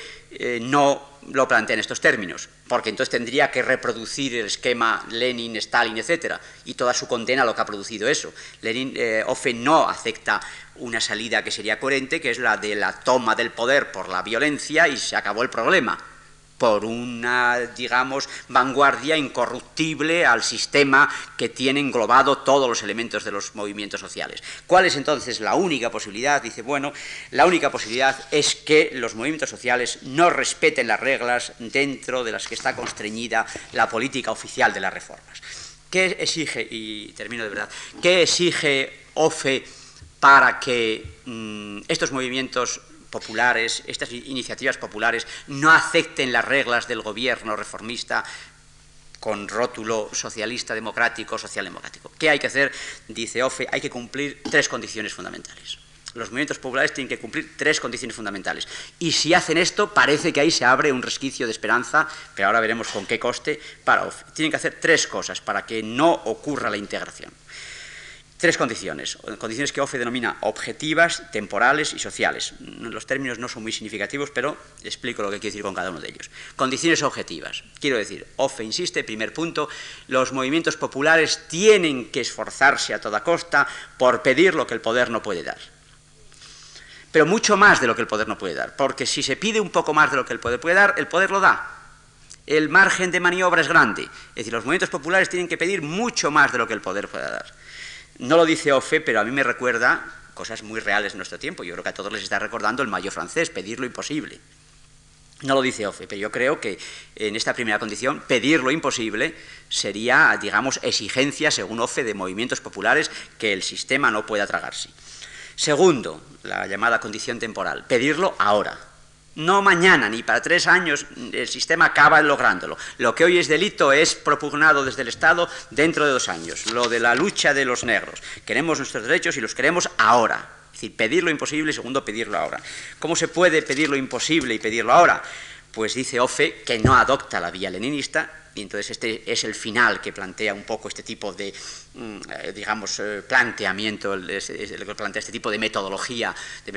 no lo plantea en estos términos, porque entonces tendría que reproducir el esquema Lenin, Stalin, etc., y toda su condena a lo que ha producido eso. Hoffe no acepta una salida que sería coherente, que es la de la toma del poder por la violencia y se acabó el problema, por una, digamos, vanguardia incorruptible al sistema que tiene englobado todos los elementos de los movimientos sociales. ¿Cuál es entonces la única posibilidad? Dice, bueno, la única posibilidad es que los movimientos sociales no respeten las reglas dentro de las que está constreñida la política oficial de las reformas. ¿Qué exige, y termino de verdad, qué exige Hoffe para que estos movimientos populares, estas iniciativas populares, no acepten las reglas del gobierno reformista con rótulo socialista, democrático, socialdemocrático? ¿Qué hay que hacer? Dice Hoffe, hay que cumplir 3 condiciones fundamentales. Los movimientos populares tienen que cumplir 3 condiciones fundamentales. Y si hacen esto, parece que ahí se abre un resquicio de esperanza, pero ahora veremos con qué coste, para Hoffe. Tienen que hacer 3 cosas para que no ocurra la integración. 3 condiciones que Hoffe denomina objetivas, temporales y sociales. Los términos no son muy significativos, pero explico lo que quiero decir con cada uno de ellos. Condiciones objetivas. Quiero decir, Hoffe insiste, primer punto, los movimientos populares tienen que esforzarse a toda costa por pedir lo que el poder no puede dar. Pero mucho más de lo que el poder no puede dar, porque si se pide un poco más de lo que el poder puede dar, el poder lo da. El margen de maniobra es grande. Es decir, los movimientos populares tienen que pedir mucho más de lo que el poder pueda dar. No lo dice Hoffe, pero a mí me recuerda cosas muy reales en nuestro tiempo. Yo creo que a todos les está recordando el Mayo francés, pedir lo imposible. No lo dice Hoffe, pero yo creo que en esta primera condición, pedir lo imposible sería, digamos, exigencia, según Hoffe, de movimientos populares que el sistema no pueda tragarse. Segundo, la llamada condición temporal, pedirlo ahora. No mañana, ni para 3 años, el sistema acaba lográndolo. Lo que hoy es delito es propugnado desde el Estado dentro de 2 años. Lo de la lucha de los negros. Queremos nuestros derechos y los queremos ahora. Es decir, pedir lo imposible y segundo, pedirlo ahora. ¿Cómo se puede pedir lo imposible y pedirlo ahora? Pues dice Hoffe que no adopta la vía leninista, y entonces este es el final que plantea un poco este tipo de, digamos, planteamiento, el que plantea este tipo de metodología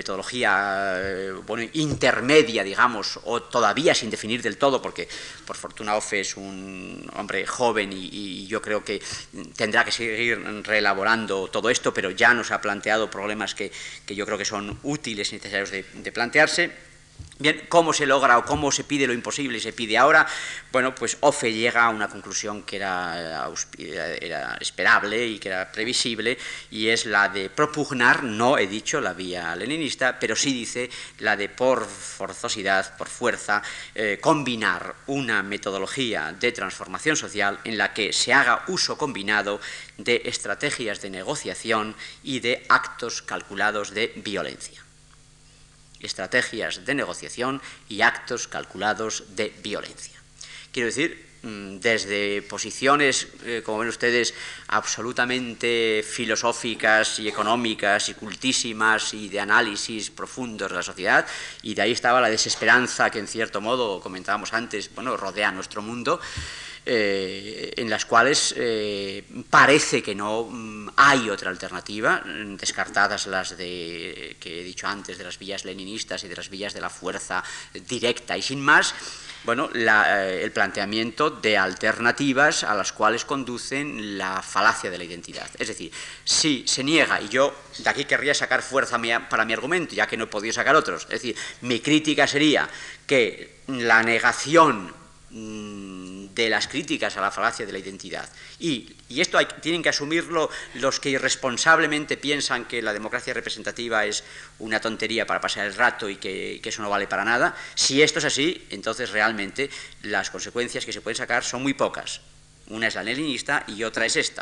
bueno, intermedia, digamos, o todavía sin definir del todo, porque por fortuna Hoffe es un hombre joven y yo creo que tendrá que seguir reelaborando todo esto, pero ya nos ha planteado problemas que yo creo que son útiles y necesarios de plantearse. Bien, ¿cómo se logra o cómo se pide lo imposible y se pide ahora? Bueno, pues Offe llega a una conclusión que era esperable y que era previsible, y es la de propugnar, no he dicho la vía leninista, pero sí dice la de por forzosidad, por fuerza, combinar una metodología de transformación social en la que se haga uso combinado de estrategias de negociación y de actos calculados de violencia. Estrategias de negociación y actos calculados de violencia. Quiero decir, desde posiciones, como ven ustedes, absolutamente filosóficas y económicas y cultísimas y de análisis profundos de la sociedad, y de ahí estaba la desesperanza que en cierto modo, comentábamos antes, bueno, rodea nuestro mundo, en las cuales parece que no hay otra alternativa, descartadas las que he dicho antes, de las vías leninistas y de las vías de la fuerza directa y sin más. Bueno, el planteamiento de alternativas a las cuales conducen la falacia de la identidad. Es decir, si se niega, y yo de aquí querría sacar fuerza para mi argumento, ya que no he podido sacar otros, es decir, mi crítica sería que la negación de las críticas a la falacia de la identidad, y esto tienen que asumirlo los que irresponsablemente piensan que la democracia representativa es una tontería para pasar el rato y que eso no vale para nada. Si esto es así, entonces realmente las consecuencias que se pueden sacar son muy pocas. Una es la leninista y otra es esta.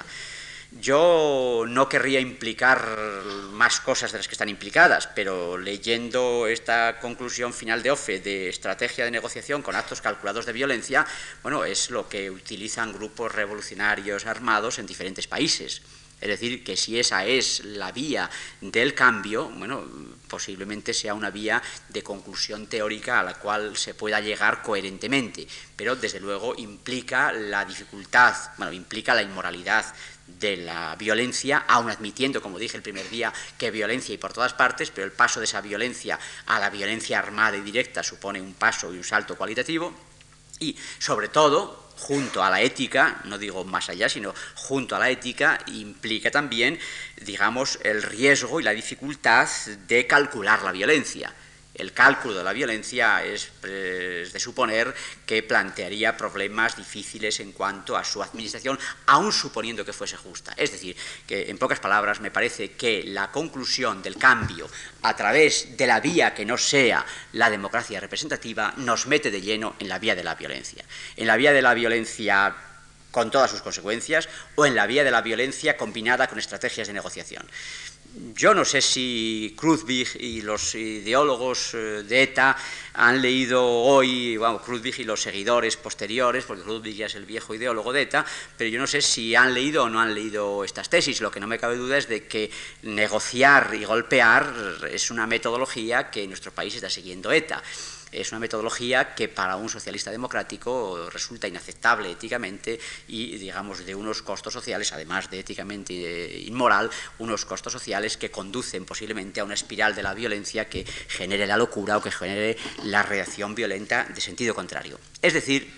Yo no querría implicar más cosas de las que están implicadas, pero leyendo esta conclusión final de Offe de estrategia de negociación con actos calculados de violencia, bueno, es lo que utilizan grupos revolucionarios armados en diferentes países. Es decir, que si esa es la vía del cambio, bueno, posiblemente sea una vía de conclusión teórica a la cual se pueda llegar coherentemente, pero desde luego implica la dificultad, bueno, implica la inmoralidad de la violencia, aun admitiendo, como dije el primer día, que violencia hay por todas partes, pero el paso de esa violencia a la violencia armada y directa supone un paso y un salto cualitativo, y sobre todo, junto a la ética, no digo más allá, sino junto a la ética, implica también, digamos, el riesgo y la dificultad de calcular la violencia. El cálculo de la violencia es de suponer que plantearía problemas difíciles en cuanto a su administración, aun suponiendo que fuese justa. Es decir, que en pocas palabras me parece que la conclusión del cambio a través de la vía que no sea la democracia representativa nos mete de lleno en la vía de la violencia. En la vía de la violencia con todas sus consecuencias, o en la vía de la violencia combinada con estrategias de negociación. Yo no sé si Kruzbig y los ideólogos de ETA han leído hoy, bueno, Kruzbig y los seguidores posteriores, porque Kruzbig ya es el viejo ideólogo de ETA, pero yo no sé si han leído o no han leído estas tesis. Lo que no me cabe duda es de que negociar y golpear es una metodología que en nuestro país está siguiendo ETA. Es una metodología que para un socialista democrático resulta inaceptable éticamente y, digamos, de unos costos sociales, además de éticamente inmoral, unos costos sociales que conducen posiblemente a una espiral de la violencia que genere la locura o que genere la reacción violenta de sentido contrario. Es decir,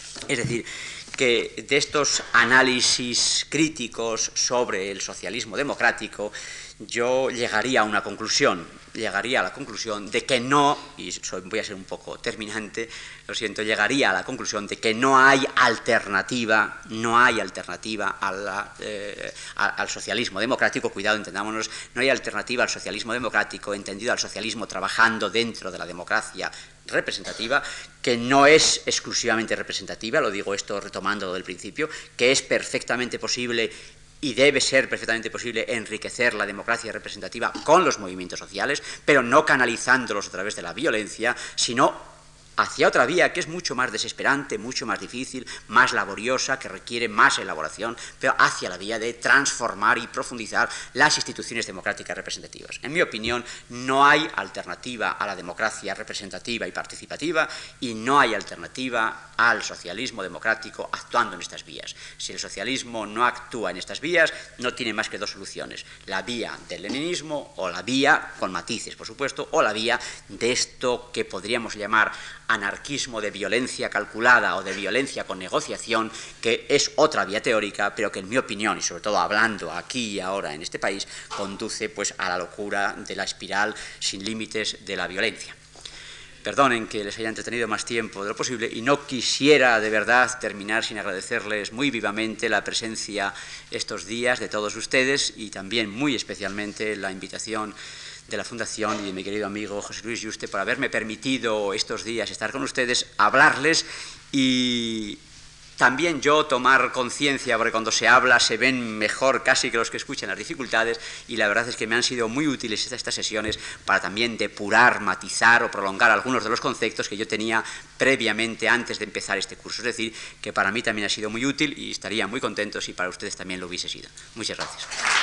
que de estos análisis críticos sobre el socialismo democrático yo llegaría a una conclusión, de que no, y voy a ser un poco terminante, lo siento, llegaría a la conclusión de que no hay alternativa al socialismo democrático. Cuidado, entendámonos, no hay alternativa al socialismo democrático, entendido al socialismo trabajando dentro de la democracia representativa, que no es exclusivamente representativa, lo digo esto retomando lo del principio, que es perfectamente posible y debe ser perfectamente posible enriquecer la democracia representativa con los movimientos sociales, pero no canalizándolos a través de la violencia, sino hacia otra vía que es mucho más desesperante, mucho más difícil, más laboriosa, que requiere más elaboración, pero hacia la vía de transformar y profundizar las instituciones democráticas representativas. En mi opinión, no hay alternativa a la democracia representativa y participativa y no hay alternativa al socialismo democrático actuando en estas vías. Si el socialismo no actúa en estas vías, no tiene más que dos soluciones: la vía del leninismo, o la vía, con matices por supuesto, o la vía de esto que podríamos llamar anarquismo de violencia calculada o de violencia con negociación, que es otra vía teórica, pero que en mi opinión, y sobre todo hablando aquí y ahora en este país, conduce pues a la locura de la espiral sin límites de la violencia. Perdonen que les haya entretenido más tiempo de lo posible y no quisiera de verdad terminar sin agradecerles muy vivamente la presencia estos días de todos ustedes y también muy especialmente la invitación de la Fundación y de mi querido amigo José Luis Yuste por haberme permitido estos días estar con ustedes, hablarles y también yo tomar conciencia, porque cuando se habla se ven mejor casi que los que escuchan las dificultades, y la verdad es que me han sido muy útiles estas sesiones para también depurar, matizar o prolongar algunos de los conceptos que yo tenía previamente antes de empezar este curso. Es decir, que para mí también ha sido muy útil y estaría muy contento si para ustedes también lo hubiese sido. Muchas gracias.